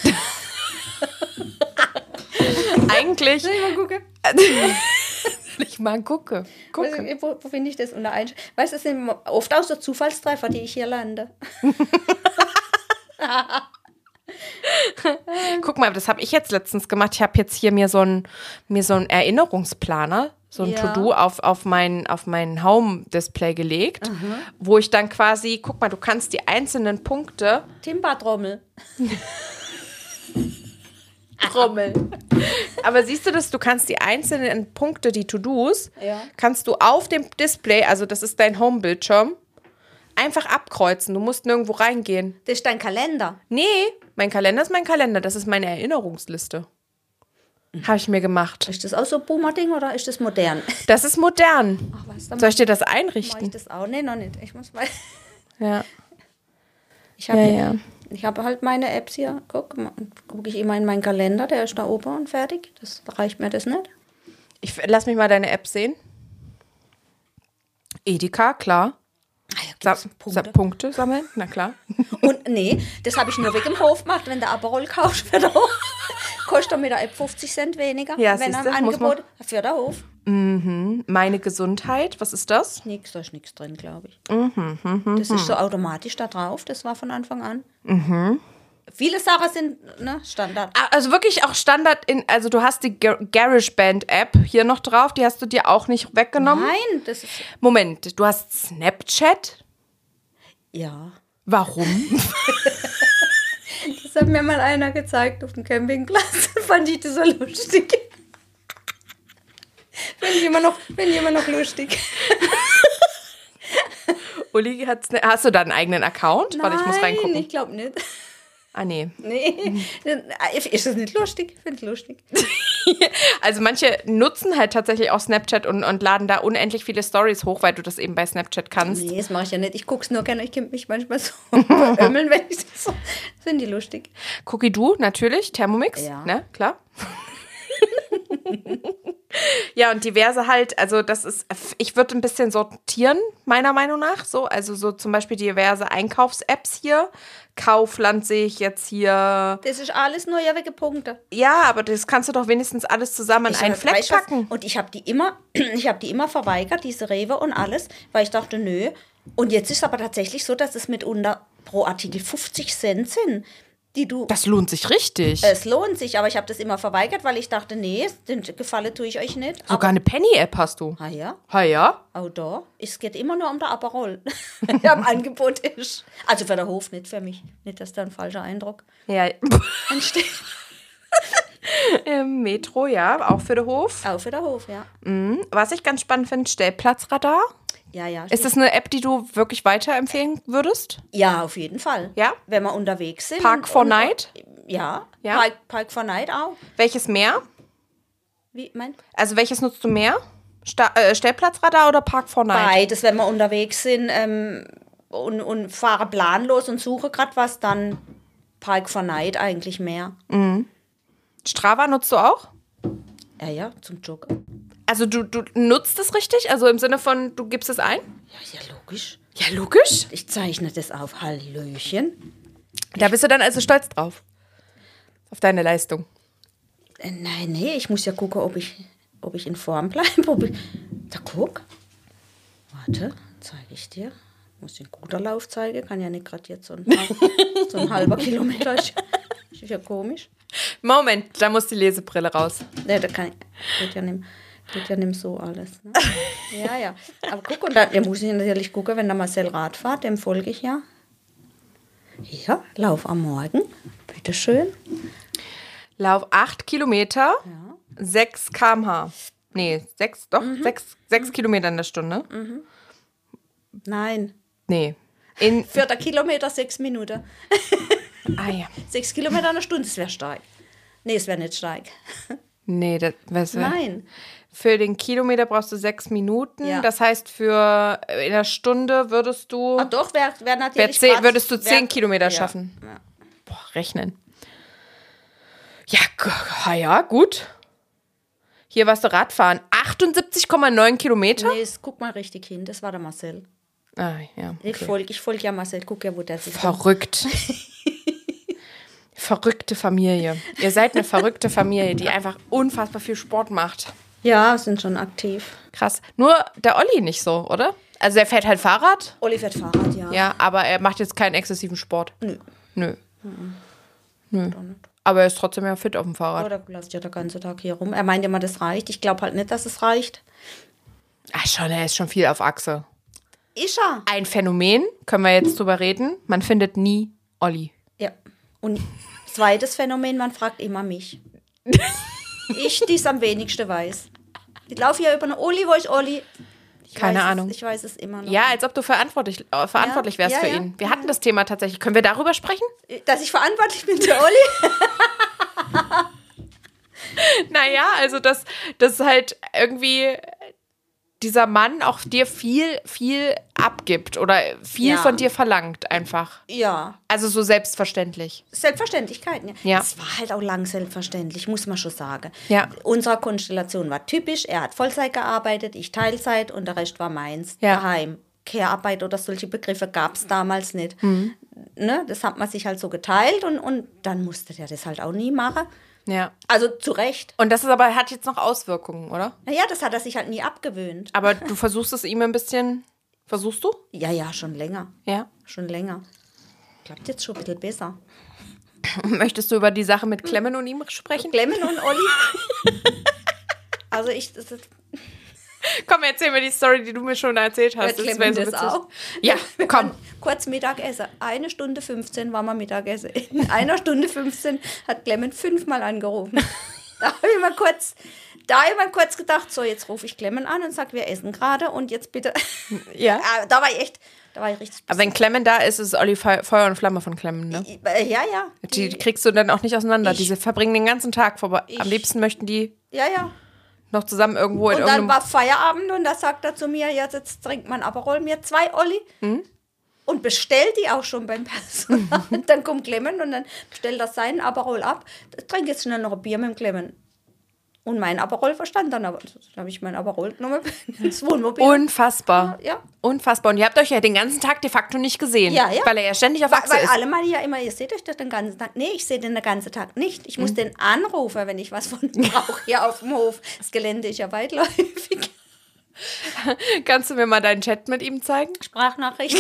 [SPEAKER 1] Eigentlich...
[SPEAKER 2] Soll ich mal gucken?
[SPEAKER 1] ich mal gucke. gucke.
[SPEAKER 2] Also, wo wo finde ich das unter Einsch- Weißt du, es sind oft auch so Zufallstreffer, die ich hier lande.
[SPEAKER 1] Guck mal, das habe ich jetzt letztens gemacht. Ich habe jetzt hier mir so einen mir so einen Erinnerungsplaner, so ein ja. To-Do auf, auf mein, auf mein Home-Display gelegt, mhm. wo ich dann quasi, guck mal, du kannst die einzelnen Punkte...
[SPEAKER 2] Timba-Trommel.
[SPEAKER 1] Trommel. Aber siehst du das, du kannst die einzelnen Punkte, die To-Dos,
[SPEAKER 2] ja.
[SPEAKER 1] kannst du auf dem Display, also das ist dein Home-Bildschirm, einfach abkreuzen. Du musst nirgendwo reingehen.
[SPEAKER 2] Das ist dein Kalender?
[SPEAKER 1] Nee, mein Kalender ist mein Kalender. Das ist meine Erinnerungsliste. Habe ich mir gemacht.
[SPEAKER 2] Ist das auch so ein Boomer-Ding oder ist das modern?
[SPEAKER 1] Das ist modern.
[SPEAKER 2] Ach, was, dann
[SPEAKER 1] soll ich dir das einrichten?
[SPEAKER 2] Mach ich das auch? Nee, noch nicht. Ich muss mal...
[SPEAKER 1] Ja.
[SPEAKER 2] Ich habe
[SPEAKER 1] ja, ja.
[SPEAKER 2] Ich habe halt meine Apps hier. Guck, gucke ich immer in meinen Kalender. Der ist da oben und fertig. Das reicht mir das nicht.
[SPEAKER 1] Ich lass mich mal deine App sehen. Edeka, klar.
[SPEAKER 2] Ah ja,
[SPEAKER 1] Sa- Punkte. Sa- Punkte sammeln, na klar.
[SPEAKER 2] Und nee, das habe ich nur weg im Hof gemacht, wenn der Aperol kaufst für den Hof. Kostet er mit der App fünfzig Cent weniger,
[SPEAKER 1] ja,
[SPEAKER 2] wenn er
[SPEAKER 1] im
[SPEAKER 2] Angebot für den Hof.
[SPEAKER 1] Mhm. Meine Gesundheit, was ist das?
[SPEAKER 2] Nix, da ist nichts drin, glaube ich.
[SPEAKER 1] Mhm, mhm,
[SPEAKER 2] das ist so automatisch da drauf, das war von Anfang an.
[SPEAKER 1] Mhm.
[SPEAKER 2] Viele Sachen sind ne, Standard.
[SPEAKER 1] Also wirklich auch Standard, in, also du hast die Gar- GarageBand-App hier noch drauf, die hast du dir auch nicht weggenommen?
[SPEAKER 2] Nein, das ist...
[SPEAKER 1] Moment, du hast Snapchat?
[SPEAKER 2] Ja.
[SPEAKER 1] Warum?
[SPEAKER 2] Das hat mir mal einer gezeigt auf dem Campingplatz. Fand ich das so lustig. Finde ich immer noch, find ich immer noch lustig.
[SPEAKER 1] Uli, hat's ne- hast du da einen eigenen Account?
[SPEAKER 2] Nein,
[SPEAKER 1] Warte, ich muss reingucken.
[SPEAKER 2] ich glaube nicht.
[SPEAKER 1] Ah, nee.
[SPEAKER 2] Nee, ist das nicht lustig? Ich finde es lustig.
[SPEAKER 1] Also manche nutzen halt tatsächlich auch Snapchat und, und laden da unendlich viele Stories hoch, weil du das eben bei Snapchat kannst.
[SPEAKER 2] Nee, das mache ich ja nicht. Ich gucke es nur gerne. Ich kann mich manchmal so verömmeln, wenn ich das so... Finde ich lustig.
[SPEAKER 1] Cookie Du, natürlich. Thermomix,
[SPEAKER 2] ja.
[SPEAKER 1] Ne, klar. Ja, und diverse halt, also das ist, ich würde ein bisschen sortieren, meiner Meinung nach, so, also so zum Beispiel diverse Einkaufs-Apps hier, Kaufland sehe ich jetzt hier.
[SPEAKER 2] Das ist alles nur ewige Punkte.
[SPEAKER 1] Ja, aber das kannst du doch wenigstens alles zusammen in einen Fleck packen.
[SPEAKER 2] Und ich habe die immer, ich habe die immer verweigert, diese Rewe und alles, weil ich dachte, nö, Und jetzt ist es aber tatsächlich so, dass es mitunter pro Artikel fünfzig Cent sind, die du...
[SPEAKER 1] Das lohnt sich richtig.
[SPEAKER 2] Es lohnt sich, aber ich habe das immer verweigert, weil ich dachte, nee, den Gefallen tue ich euch nicht.
[SPEAKER 1] Sogar
[SPEAKER 2] aber,
[SPEAKER 1] eine Penny-App hast du.
[SPEAKER 2] ah ja,
[SPEAKER 1] Ha ja?
[SPEAKER 2] auch da. Es geht immer nur um der Aperol, der am Angebot ist. Also für den Hof, nicht für mich. Nicht, dass da ein falscher Eindruck
[SPEAKER 1] Ja.
[SPEAKER 2] entsteht.
[SPEAKER 1] Im Metro, ja, auch für den Hof.
[SPEAKER 2] Auch für den Hof, ja.
[SPEAKER 1] Mhm. Was ich ganz spannend finde, Stellplatzradar.
[SPEAKER 2] Ja, ja.
[SPEAKER 1] Ist das eine App, die du wirklich weiterempfehlen würdest?
[SPEAKER 2] Ja, auf jeden Fall.
[SPEAKER 1] Ja?
[SPEAKER 2] Wenn wir unterwegs sind.
[SPEAKER 1] Park
[SPEAKER 2] und-
[SPEAKER 1] for
[SPEAKER 2] und-
[SPEAKER 1] Night?
[SPEAKER 2] Ja,
[SPEAKER 1] Ja?
[SPEAKER 2] Park, Park for Night auch.
[SPEAKER 1] Welches mehr?
[SPEAKER 2] Wie, mein?
[SPEAKER 1] Also welches nutzt du mehr? Sta äh, Stellplatzradar oder Park for Night?
[SPEAKER 2] Beides, wenn wir unterwegs sind ähm, und, und fahren planlos und suche gerade was, dann Park for Night eigentlich mehr.
[SPEAKER 1] Strava nutzt du auch?
[SPEAKER 2] Ja, ja, zum Joggen.
[SPEAKER 1] Also du, du nutzt es richtig? Also im Sinne von, du gibst es ein?
[SPEAKER 2] Ja, ja, logisch.
[SPEAKER 1] Ja, logisch.
[SPEAKER 2] Ich zeichne das auf. Hallöchen.
[SPEAKER 1] Da bist du dann also stolz drauf. Auf deine Leistung.
[SPEAKER 2] Äh, nein, nee, ich muss ja gucken, ob ich, ob ich in Form bleibe. Ob ich, da guck. Warte, zeige ich dir. Muss den guter Lauf zeigen. Kann ja nicht gerade jetzt so ein, so ein halber Kilometer. Ist, ist ja komisch.
[SPEAKER 1] Moment, da muss die Lesebrille raus.
[SPEAKER 2] Nee, da kann ich. Geht ja nicht, geht ja nicht so alles. Ne? Ja, ja. Aber guck, und dann ja, muss ich natürlich gucken, wenn der Marcel Rad fährt, dem folge ich ja. Hier, Lauf am Morgen. Bitteschön.
[SPEAKER 1] Lauf acht Kilometer,
[SPEAKER 2] Ja.
[SPEAKER 1] sechs Kilometer pro Stunde. Nee, sechs, doch, sechs, sechs Kilometer in der Stunde.
[SPEAKER 2] Nein.
[SPEAKER 1] Nee. In,
[SPEAKER 2] Vierter Kilometer, sechs Minuten.
[SPEAKER 1] ah ja.
[SPEAKER 2] Sechs Kilometer eine Stunde, das wäre stark. Nee, es wäre nicht stark.
[SPEAKER 1] Nee, das, was,
[SPEAKER 2] Nein.
[SPEAKER 1] für den Kilometer brauchst du sechs Minuten.
[SPEAKER 2] Ja.
[SPEAKER 1] Das heißt, für in einer Stunde würdest du,
[SPEAKER 2] Ah, doch, wäre wär
[SPEAKER 1] wär
[SPEAKER 2] natürlich.
[SPEAKER 1] zehn,
[SPEAKER 2] grad-
[SPEAKER 1] würdest du zehn
[SPEAKER 2] wär-
[SPEAKER 1] Kilometer
[SPEAKER 2] ja.
[SPEAKER 1] schaffen.
[SPEAKER 2] Ja.
[SPEAKER 1] Boah, rechnen. Ja, g- ha ja, gut. Hier warst du Radfahren. achtundsiebzig Komma neun Kilometer?
[SPEAKER 2] Nee, es- guck mal richtig hin, das war der Marcel.
[SPEAKER 1] Ah, ja.
[SPEAKER 2] Ich
[SPEAKER 1] Okay.
[SPEAKER 2] folge ich folg ja Marcel, guck ja, wo der sich.
[SPEAKER 1] Verrückt. Verrückte Familie. Ihr seid eine verrückte Familie, die einfach unfassbar viel Sport macht.
[SPEAKER 2] Ja, sind schon aktiv.
[SPEAKER 1] Krass. Nur der Olli nicht so, oder? Also der fährt halt Fahrrad,
[SPEAKER 2] Olli fährt Fahrrad, ja.
[SPEAKER 1] ja, aber er macht jetzt keinen exzessiven Sport.
[SPEAKER 2] Nö.
[SPEAKER 1] Nö.
[SPEAKER 2] Nö.
[SPEAKER 1] Aber er ist trotzdem ja fit auf dem
[SPEAKER 2] Aber
[SPEAKER 1] Fahrrad.
[SPEAKER 2] der läuft ja den ganzen Tag hier rum. Er meint immer, das reicht. Ich glaube halt nicht, dass es reicht.
[SPEAKER 1] Ach schon, er ist schon viel auf Achse.
[SPEAKER 2] Ist er?
[SPEAKER 1] Ein Phänomen, können wir jetzt drüber reden, man findet nie Olli.
[SPEAKER 2] Ja. Und zweites Phänomen, man fragt immer mich. Ich, die es am wenigsten weiß. Ich laufe hier über eine Oli, wo ist Olli? Ich
[SPEAKER 1] Keine
[SPEAKER 2] weiß
[SPEAKER 1] Ahnung.
[SPEAKER 2] Es, ich weiß es immer noch.
[SPEAKER 1] Ja, als ob du verantwortlich, äh, verantwortlich
[SPEAKER 2] Ja,
[SPEAKER 1] wärst
[SPEAKER 2] ja,
[SPEAKER 1] für
[SPEAKER 2] ja.
[SPEAKER 1] ihn. Wir hatten das Thema tatsächlich. Können wir darüber sprechen?
[SPEAKER 2] Dass ich verantwortlich bin für Olli?
[SPEAKER 1] Naja, also dass, dass halt irgendwie dieser Mann auch dir viel, viel abgibt oder viel
[SPEAKER 2] Ja.
[SPEAKER 1] von dir verlangt einfach.
[SPEAKER 2] Ja.
[SPEAKER 1] Also so selbstverständlich.
[SPEAKER 2] Selbstverständlichkeiten. Ja.
[SPEAKER 1] Ja.
[SPEAKER 2] Es war halt auch lang selbstverständlich, muss man schon sagen.
[SPEAKER 1] Ja.
[SPEAKER 2] Unsere Konstellation war typisch. Er hat Vollzeit gearbeitet, ich Teilzeit und der Rest war meins.
[SPEAKER 1] Ja.
[SPEAKER 2] Daheim. Care-Arbeit oder solche Begriffe gab es damals nicht.
[SPEAKER 1] Mhm.
[SPEAKER 2] Ne? Das hat man sich halt so geteilt und, und dann musste der das halt auch nie machen.
[SPEAKER 1] Ja.
[SPEAKER 2] Also zu Recht.
[SPEAKER 1] Und das ist aber, hat jetzt noch Auswirkungen, oder?
[SPEAKER 2] Naja, das hat er sich halt nie abgewöhnt.
[SPEAKER 1] Aber du versuchst es ihm ein bisschen, versuchst du?
[SPEAKER 2] Ja, ja, schon länger.
[SPEAKER 1] Ja.
[SPEAKER 2] Schon länger. Klappt jetzt schon ein bisschen besser.
[SPEAKER 1] Möchtest du über die Sache mit Clemmen und ihm sprechen?
[SPEAKER 2] Clemmen und Olli. Also ich, das ist,
[SPEAKER 1] Komm, erzähl mir die Story, die du mir schon erzählt hast.
[SPEAKER 2] Ja,
[SPEAKER 1] wär
[SPEAKER 2] Clemmen das
[SPEAKER 1] witzig.
[SPEAKER 2] auch.
[SPEAKER 1] Ja, komm.
[SPEAKER 2] kurz Mittagessen. Eine Stunde fünfzehn war mal Mittagessen. In einer Stunde fünfzehn hat Clemmen fünfmal angerufen. Da habe ich mal kurz, da habe ich mal kurz gedacht, so jetzt rufe ich Clemmen an und sage, wir essen gerade und jetzt bitte.
[SPEAKER 1] Ja.
[SPEAKER 2] Ah, da war ich echt, da war ich richtig.
[SPEAKER 1] Aber wenn Clemmen da ist, ist Olli Fe- Feuer und Flamme von Clemmen, ne?
[SPEAKER 2] Äh, ja, ja.
[SPEAKER 1] Die, die kriegst du dann auch nicht auseinander.
[SPEAKER 2] Ich-
[SPEAKER 1] Diese verbringen den ganzen Tag vorbei. Am
[SPEAKER 2] Ich-
[SPEAKER 1] liebsten möchten die
[SPEAKER 2] Ja, ja.
[SPEAKER 1] noch zusammen irgendwo in
[SPEAKER 2] Und dann
[SPEAKER 1] irgendeinem...
[SPEAKER 2] war Feierabend und da sagt er zu mir, ja, jetzt trinkt man Aperol, mir zwei Olli.
[SPEAKER 1] Mhm.
[SPEAKER 2] Und bestellt die auch schon beim Personal. Dann kommt Clemmen und dann bestellt er seinen Aperol ab. Trink jetzt schnell noch ein Bier mit dem Clemmen. Und mein Aperol verstand dann aber. Dann habe ich mein Aperol genommen ins Wohnmobil.
[SPEAKER 1] Unfassbar.
[SPEAKER 2] Ja.
[SPEAKER 1] Unfassbar. Und ihr habt euch ja den ganzen Tag de facto nicht gesehen.
[SPEAKER 2] Ja, ja.
[SPEAKER 1] Weil er ja ständig auf
[SPEAKER 2] Weil,
[SPEAKER 1] Achse
[SPEAKER 2] weil
[SPEAKER 1] ist.
[SPEAKER 2] alle meinen ja immer, ihr seht euch doch den ganzen Tag. Nee, ich sehe den den ganzen Tag nicht. Ich
[SPEAKER 1] Mhm.
[SPEAKER 2] muss den anrufen, wenn ich was von ihm brauche hier auf dem Hof. Das Gelände ist ja weitläufig.
[SPEAKER 1] Kannst du mir mal deinen Chat mit ihm zeigen?
[SPEAKER 2] Sprachnachricht.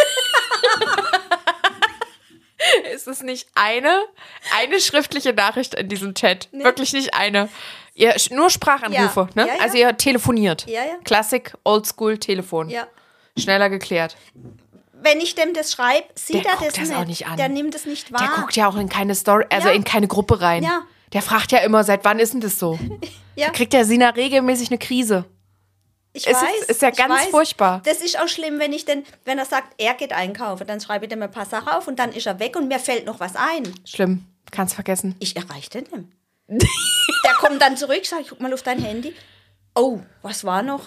[SPEAKER 1] Ist es nicht eine, eine schriftliche Nachricht in diesem Chat?
[SPEAKER 2] Nee.
[SPEAKER 1] Wirklich nicht eine. Ihr, nur Sprachanrufe,
[SPEAKER 2] Ja.
[SPEAKER 1] ne?
[SPEAKER 2] Ja, ja.
[SPEAKER 1] Also ihr telefoniert.
[SPEAKER 2] Ja, ja.
[SPEAKER 1] Klassik, Oldschool, Telefon.
[SPEAKER 2] Ja.
[SPEAKER 1] Schneller geklärt.
[SPEAKER 2] Wenn ich dem das schreibe, sieht
[SPEAKER 1] Der
[SPEAKER 2] er
[SPEAKER 1] guckt
[SPEAKER 2] das
[SPEAKER 1] das
[SPEAKER 2] nicht.
[SPEAKER 1] auch nicht an.
[SPEAKER 2] Der nimmt es nicht wahr.
[SPEAKER 1] Der guckt ja auch in keine Story, also
[SPEAKER 2] Ja.
[SPEAKER 1] in keine Gruppe rein.
[SPEAKER 2] Ja.
[SPEAKER 1] Der fragt ja immer, seit wann ist denn das so?
[SPEAKER 2] Ja.
[SPEAKER 1] Da kriegt der Sina regelmäßig eine Krise.
[SPEAKER 2] Ich
[SPEAKER 1] Es ist-
[SPEAKER 2] weiß.
[SPEAKER 1] ist ja
[SPEAKER 2] ich
[SPEAKER 1] ganz
[SPEAKER 2] weiß.
[SPEAKER 1] furchtbar.
[SPEAKER 2] Das ist auch schlimm, wenn ich denn, wenn er sagt, er geht einkaufen, dann schreibe ich dem ein paar Sachen auf und dann ist er weg und mir fällt noch was ein.
[SPEAKER 1] Schlimm. Kannst vergessen.
[SPEAKER 2] Ich erreiche den nicht. Der kommt dann zurück, sag ich, guck mal auf dein Handy. Oh, was war noch?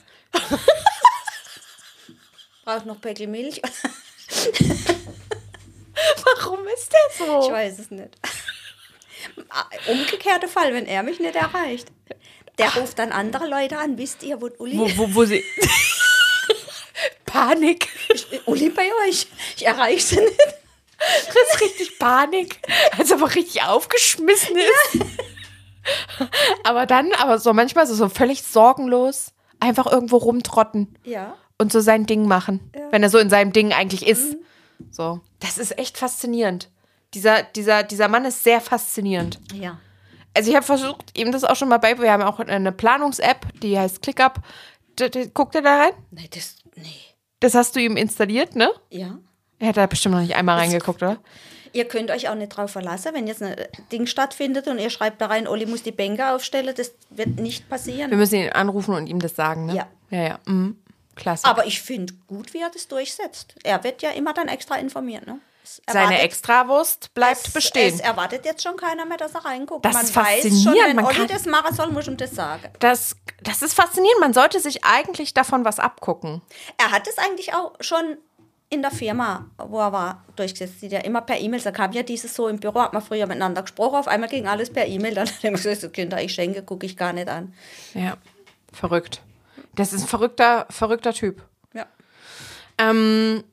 [SPEAKER 2] Braucht noch Päckchen Milch?
[SPEAKER 1] Warum ist der so?
[SPEAKER 2] Ich weiß es nicht. Umgekehrter Fall, wenn er mich nicht erreicht. Der ruft dann andere Leute an. Wisst ihr, wo Uli
[SPEAKER 1] Wo, wo, wo sie... Panik.
[SPEAKER 2] Uli bei euch? Ich erreiche sie nicht.
[SPEAKER 1] Das ist richtig Panik. Als ob er richtig aufgeschmissen ist. Ja. Aber dann, aber so manchmal so, so völlig sorgenlos einfach irgendwo rumtrotten
[SPEAKER 2] Ja.
[SPEAKER 1] und so sein Ding machen.
[SPEAKER 2] Ja.
[SPEAKER 1] Wenn er so in seinem Ding eigentlich ist.
[SPEAKER 2] Mhm.
[SPEAKER 1] So. Das ist echt faszinierend. Dieser, dieser, dieser Mann ist sehr faszinierend.
[SPEAKER 2] Ja.
[SPEAKER 1] Also ich habe versucht, ihm das auch schon mal bei, wir haben auch eine Planungs-App, die heißt ClickUp. D- d- Guckt er da rein?
[SPEAKER 2] Nee, das, nee.
[SPEAKER 1] Das hast du ihm installiert, ne?
[SPEAKER 2] Ja.
[SPEAKER 1] Er hat da bestimmt noch nicht einmal reingeguckt, oder?
[SPEAKER 2] Ihr könnt euch auch nicht drauf verlassen, wenn jetzt ein Ding stattfindet und ihr schreibt da rein, Olli muss die Bänke aufstellen, das wird nicht passieren.
[SPEAKER 1] Wir müssen ihn anrufen und ihm das sagen, ne?
[SPEAKER 2] Ja.
[SPEAKER 1] Ja, ja. Mhm. Klasse.
[SPEAKER 2] Aber ich finde gut, wie er das durchsetzt. Er wird ja immer dann extra informiert, ne? Es
[SPEAKER 1] Seine
[SPEAKER 2] erwartet-
[SPEAKER 1] Extrawurst bleibt
[SPEAKER 2] es,
[SPEAKER 1] bestehen.
[SPEAKER 2] Es erwartet jetzt schon keiner mehr, dass er reinguckt.
[SPEAKER 1] Das
[SPEAKER 2] man
[SPEAKER 1] ist
[SPEAKER 2] weiß schon,
[SPEAKER 1] faszinierend.
[SPEAKER 2] wenn
[SPEAKER 1] Man
[SPEAKER 2] Olli
[SPEAKER 1] kann-
[SPEAKER 2] das machen soll, muss ihm das sagen.
[SPEAKER 1] Das, das ist faszinierend. Man sollte sich eigentlich davon was abgucken.
[SPEAKER 2] Er hat es eigentlich auch schon in der Firma, wo er war, durchgesetzt. Die ja immer per E-Mail. Da kam ja dieses so im Büro, hat man früher miteinander gesprochen. Auf einmal ging alles per E-Mail. Dann hat er gesagt, das Kinder, ich schenke, gucke ich gar nicht an.
[SPEAKER 1] Ja, verrückt. Das ist ein verrückter, verrückter Typ.
[SPEAKER 2] Ja.
[SPEAKER 1] Ähm,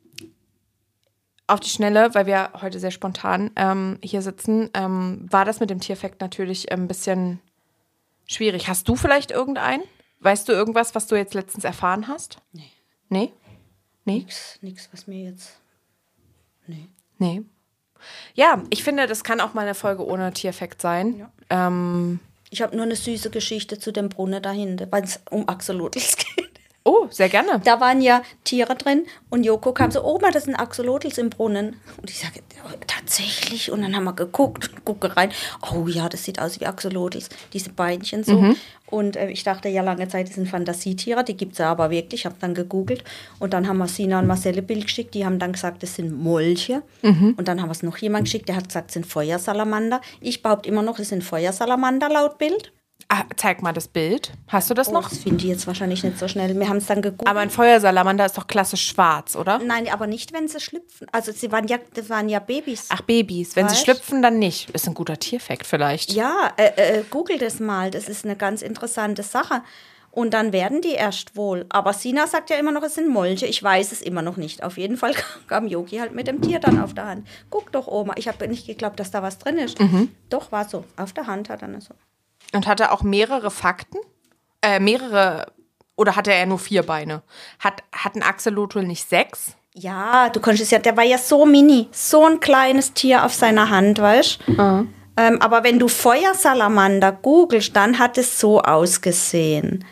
[SPEAKER 1] auf die Schnelle, weil wir heute sehr spontan ähm, hier sitzen, ähm, war das mit dem Tierfakt natürlich ein bisschen schwierig. Hast du vielleicht irgendeinen? Weißt du irgendwas, was du jetzt letztens erfahren hast?
[SPEAKER 2] Nee.
[SPEAKER 1] Nee? Nee?
[SPEAKER 2] Nix, nix, was mir jetzt. Nee.
[SPEAKER 1] Nee. Ja, ich finde, das kann auch mal eine Folge ohne Tierfakt sein.
[SPEAKER 2] Ja.
[SPEAKER 1] Ähm,
[SPEAKER 2] Ich habe nur eine süße Geschichte zu dem Brunnen dahinter, weil es um Axolotls geht.
[SPEAKER 1] oh, sehr gerne.
[SPEAKER 2] Da waren ja Tiere drin und Joko kam so, Oma, das sind Axolotls im Brunnen. Und ich sage, tatsächlich? Und dann haben wir geguckt und gucke rein. Oh ja, das sieht aus wie Axolotls, diese Beinchen so.
[SPEAKER 1] Mhm.
[SPEAKER 2] Und äh, ich dachte ja lange Zeit, das sind Fantasietiere, die gibt es ja aber wirklich. Ich habe dann gegoogelt und dann haben wir Sina und Marcelle Bild geschickt. Die haben dann gesagt, das sind Molche.
[SPEAKER 1] Mhm.
[SPEAKER 2] Und dann haben wir es noch jemand geschickt, der hat gesagt, das sind Feuersalamander. Ich behaupte immer noch, es sind Feuersalamander laut Bild.
[SPEAKER 1] Ah, zeig mal das Bild. Hast du das
[SPEAKER 2] Oh,
[SPEAKER 1] noch?
[SPEAKER 2] das finde ich jetzt wahrscheinlich nicht so schnell. Wir haben es dann gegoogelt.
[SPEAKER 1] Aber ein Feuersalamander ist doch klassisch schwarz, oder?
[SPEAKER 2] Nein, aber nicht, wenn sie schlüpfen. Also sie waren ja, das waren ja Babys.
[SPEAKER 1] Ach, Babys. Wenn sie
[SPEAKER 2] Weißt?
[SPEAKER 1] schlüpfen, dann nicht. Ist ein guter Tierfakt vielleicht.
[SPEAKER 2] Ja, äh, äh, google das mal. Das ist eine ganz interessante Sache. Und dann werden die erst wohl. Aber Sina sagt ja immer noch, es sind Molche. Ich weiß es immer noch nicht. Auf jeden Fall kam Yogi halt mit dem Tier dann auf der Hand. Guck doch, Oma. Ich habe nicht geglaubt, dass da was drin ist.
[SPEAKER 1] Mhm.
[SPEAKER 2] Doch, war so. Auf der Hand hat er so.
[SPEAKER 1] Und hatte auch mehrere Fakten? Äh, mehrere, oder hatte er nur vier Beine? Hat, hat ein Axolotl nicht sechs?
[SPEAKER 2] Ja, du konntest es ja, der war ja so mini. So ein kleines Tier auf seiner Hand, weißt du?
[SPEAKER 1] Mhm.
[SPEAKER 2] Ähm, aber wenn du Feuersalamander googelst, dann hat es so ausgesehen.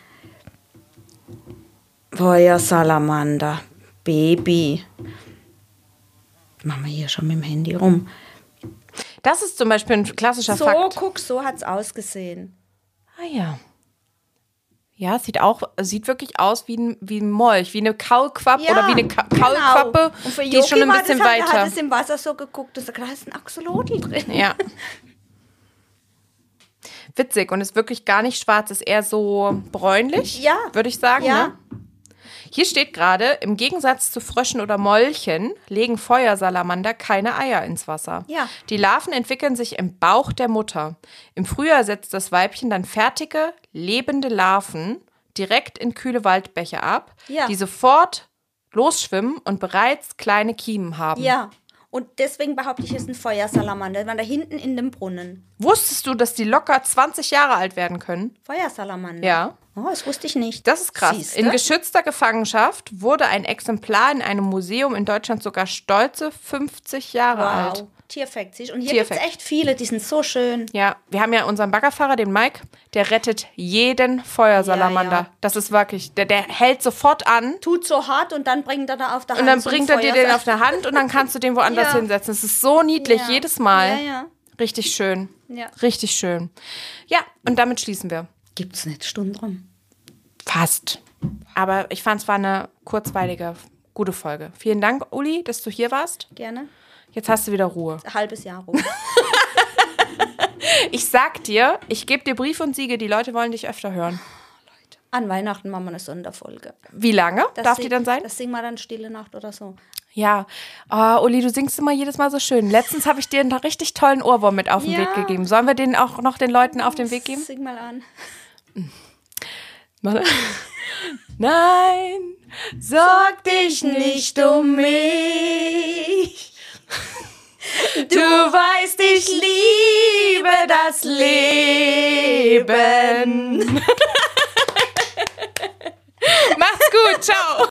[SPEAKER 2] Feuersalamander, Baby. Machen wir hier schon mit dem Handy rum.
[SPEAKER 1] Das ist zum Beispiel ein klassischer
[SPEAKER 2] So,
[SPEAKER 1] Fakt.
[SPEAKER 2] guck, so hat es ausgesehen.
[SPEAKER 1] Ah ja. Ja, sieht auch, sieht wirklich aus wie ein, wie ein Molch, wie eine Kaulquappe oder wie eine Ka Kaulquappe,
[SPEAKER 2] Genau. Und für
[SPEAKER 1] die ist schon
[SPEAKER 2] Yogi
[SPEAKER 1] ein
[SPEAKER 2] war
[SPEAKER 1] bisschen
[SPEAKER 2] das halt, er
[SPEAKER 1] weiter.
[SPEAKER 2] hat es im Wasser so geguckt und sagt, da ist ein Axolotl drin.
[SPEAKER 1] Ja. Witzig und ist wirklich gar nicht schwarz, ist eher so bräunlich,
[SPEAKER 2] Ja.
[SPEAKER 1] würde ich sagen.
[SPEAKER 2] Ja.
[SPEAKER 1] Ne? Hier steht gerade, im Gegensatz zu Fröschen oder Molchen legen Feuersalamander keine Eier ins Wasser.
[SPEAKER 2] Ja.
[SPEAKER 1] Die Larven entwickeln sich im Bauch der Mutter. Im Frühjahr setzt das Weibchen dann fertige, lebende Larven direkt in kühle Waldbäche ab,
[SPEAKER 2] Ja.
[SPEAKER 1] die sofort losschwimmen und bereits kleine Kiemen haben.
[SPEAKER 2] Ja. Und deswegen behaupte ich, es ist ein Feuersalamander. Der war da hinten in dem Brunnen.
[SPEAKER 1] Wusstest du, dass die locker zwanzig Jahre alt werden können?
[SPEAKER 2] Feuersalamander?
[SPEAKER 1] Ja.
[SPEAKER 2] Oh, das wusste ich nicht.
[SPEAKER 1] Das ist krass.
[SPEAKER 2] Siehste?
[SPEAKER 1] In geschützter Gefangenschaft wurde ein Exemplar in einem Museum in Deutschland sogar stolze fünfzig Jahre
[SPEAKER 2] Wow.
[SPEAKER 1] alt.
[SPEAKER 2] Tierfact. siehst du? Und hier gibt es
[SPEAKER 1] Tierfact.
[SPEAKER 2] echt viele, die sind so schön.
[SPEAKER 1] Ja, wir haben ja unseren Baggerfahrer, den Mike, der rettet jeden Feuersalamander.
[SPEAKER 2] Ja, ja.
[SPEAKER 1] Das ist wirklich, der, der hält sofort an
[SPEAKER 2] Tut so hart und dann bringt er da auf der
[SPEAKER 1] und
[SPEAKER 2] Hand
[SPEAKER 1] dann
[SPEAKER 2] so ein
[SPEAKER 1] bringt er dir den
[SPEAKER 2] Feuersal-
[SPEAKER 1] auf der Hand und dann kannst du den woanders
[SPEAKER 2] Ja.
[SPEAKER 1] hinsetzen. Es ist so niedlich,
[SPEAKER 2] Ja.
[SPEAKER 1] jedes Mal.
[SPEAKER 2] Ja, ja.
[SPEAKER 1] Richtig schön.
[SPEAKER 2] Ja.
[SPEAKER 1] Richtig schön. Ja, und damit schließen wir.
[SPEAKER 2] Gibt es nicht Stunden drum?
[SPEAKER 1] Fast. Aber ich fand es war eine kurzweilige, gute Folge. Vielen Dank, Uli, dass du hier warst.
[SPEAKER 2] Gerne.
[SPEAKER 1] Jetzt hast du wieder Ruhe.
[SPEAKER 2] Ein halbes Jahr rum.
[SPEAKER 1] Ich sag dir, ich gebe dir Brief und Siege, die Leute wollen dich öfter hören.
[SPEAKER 2] An Weihnachten machen wir eine Sonderfolge.
[SPEAKER 1] Wie lange
[SPEAKER 2] Das
[SPEAKER 1] darf
[SPEAKER 2] sing-
[SPEAKER 1] die dann sein?
[SPEAKER 2] Das singen wir dann Stille Nacht oder so.
[SPEAKER 1] Ja. Oh, Uli, du singst immer jedes Mal so schön. Letztens habe ich dir einen richtig tollen Ohrwurm mit auf den
[SPEAKER 2] Ja.
[SPEAKER 1] Weg gegeben. Sollen wir den auch noch den Leuten auf den Weg geben?
[SPEAKER 2] Sing mal an.
[SPEAKER 1] Nein, sorg dich nicht um mich. Du weißt, ich liebe das Leben. Macht's gut, ciao.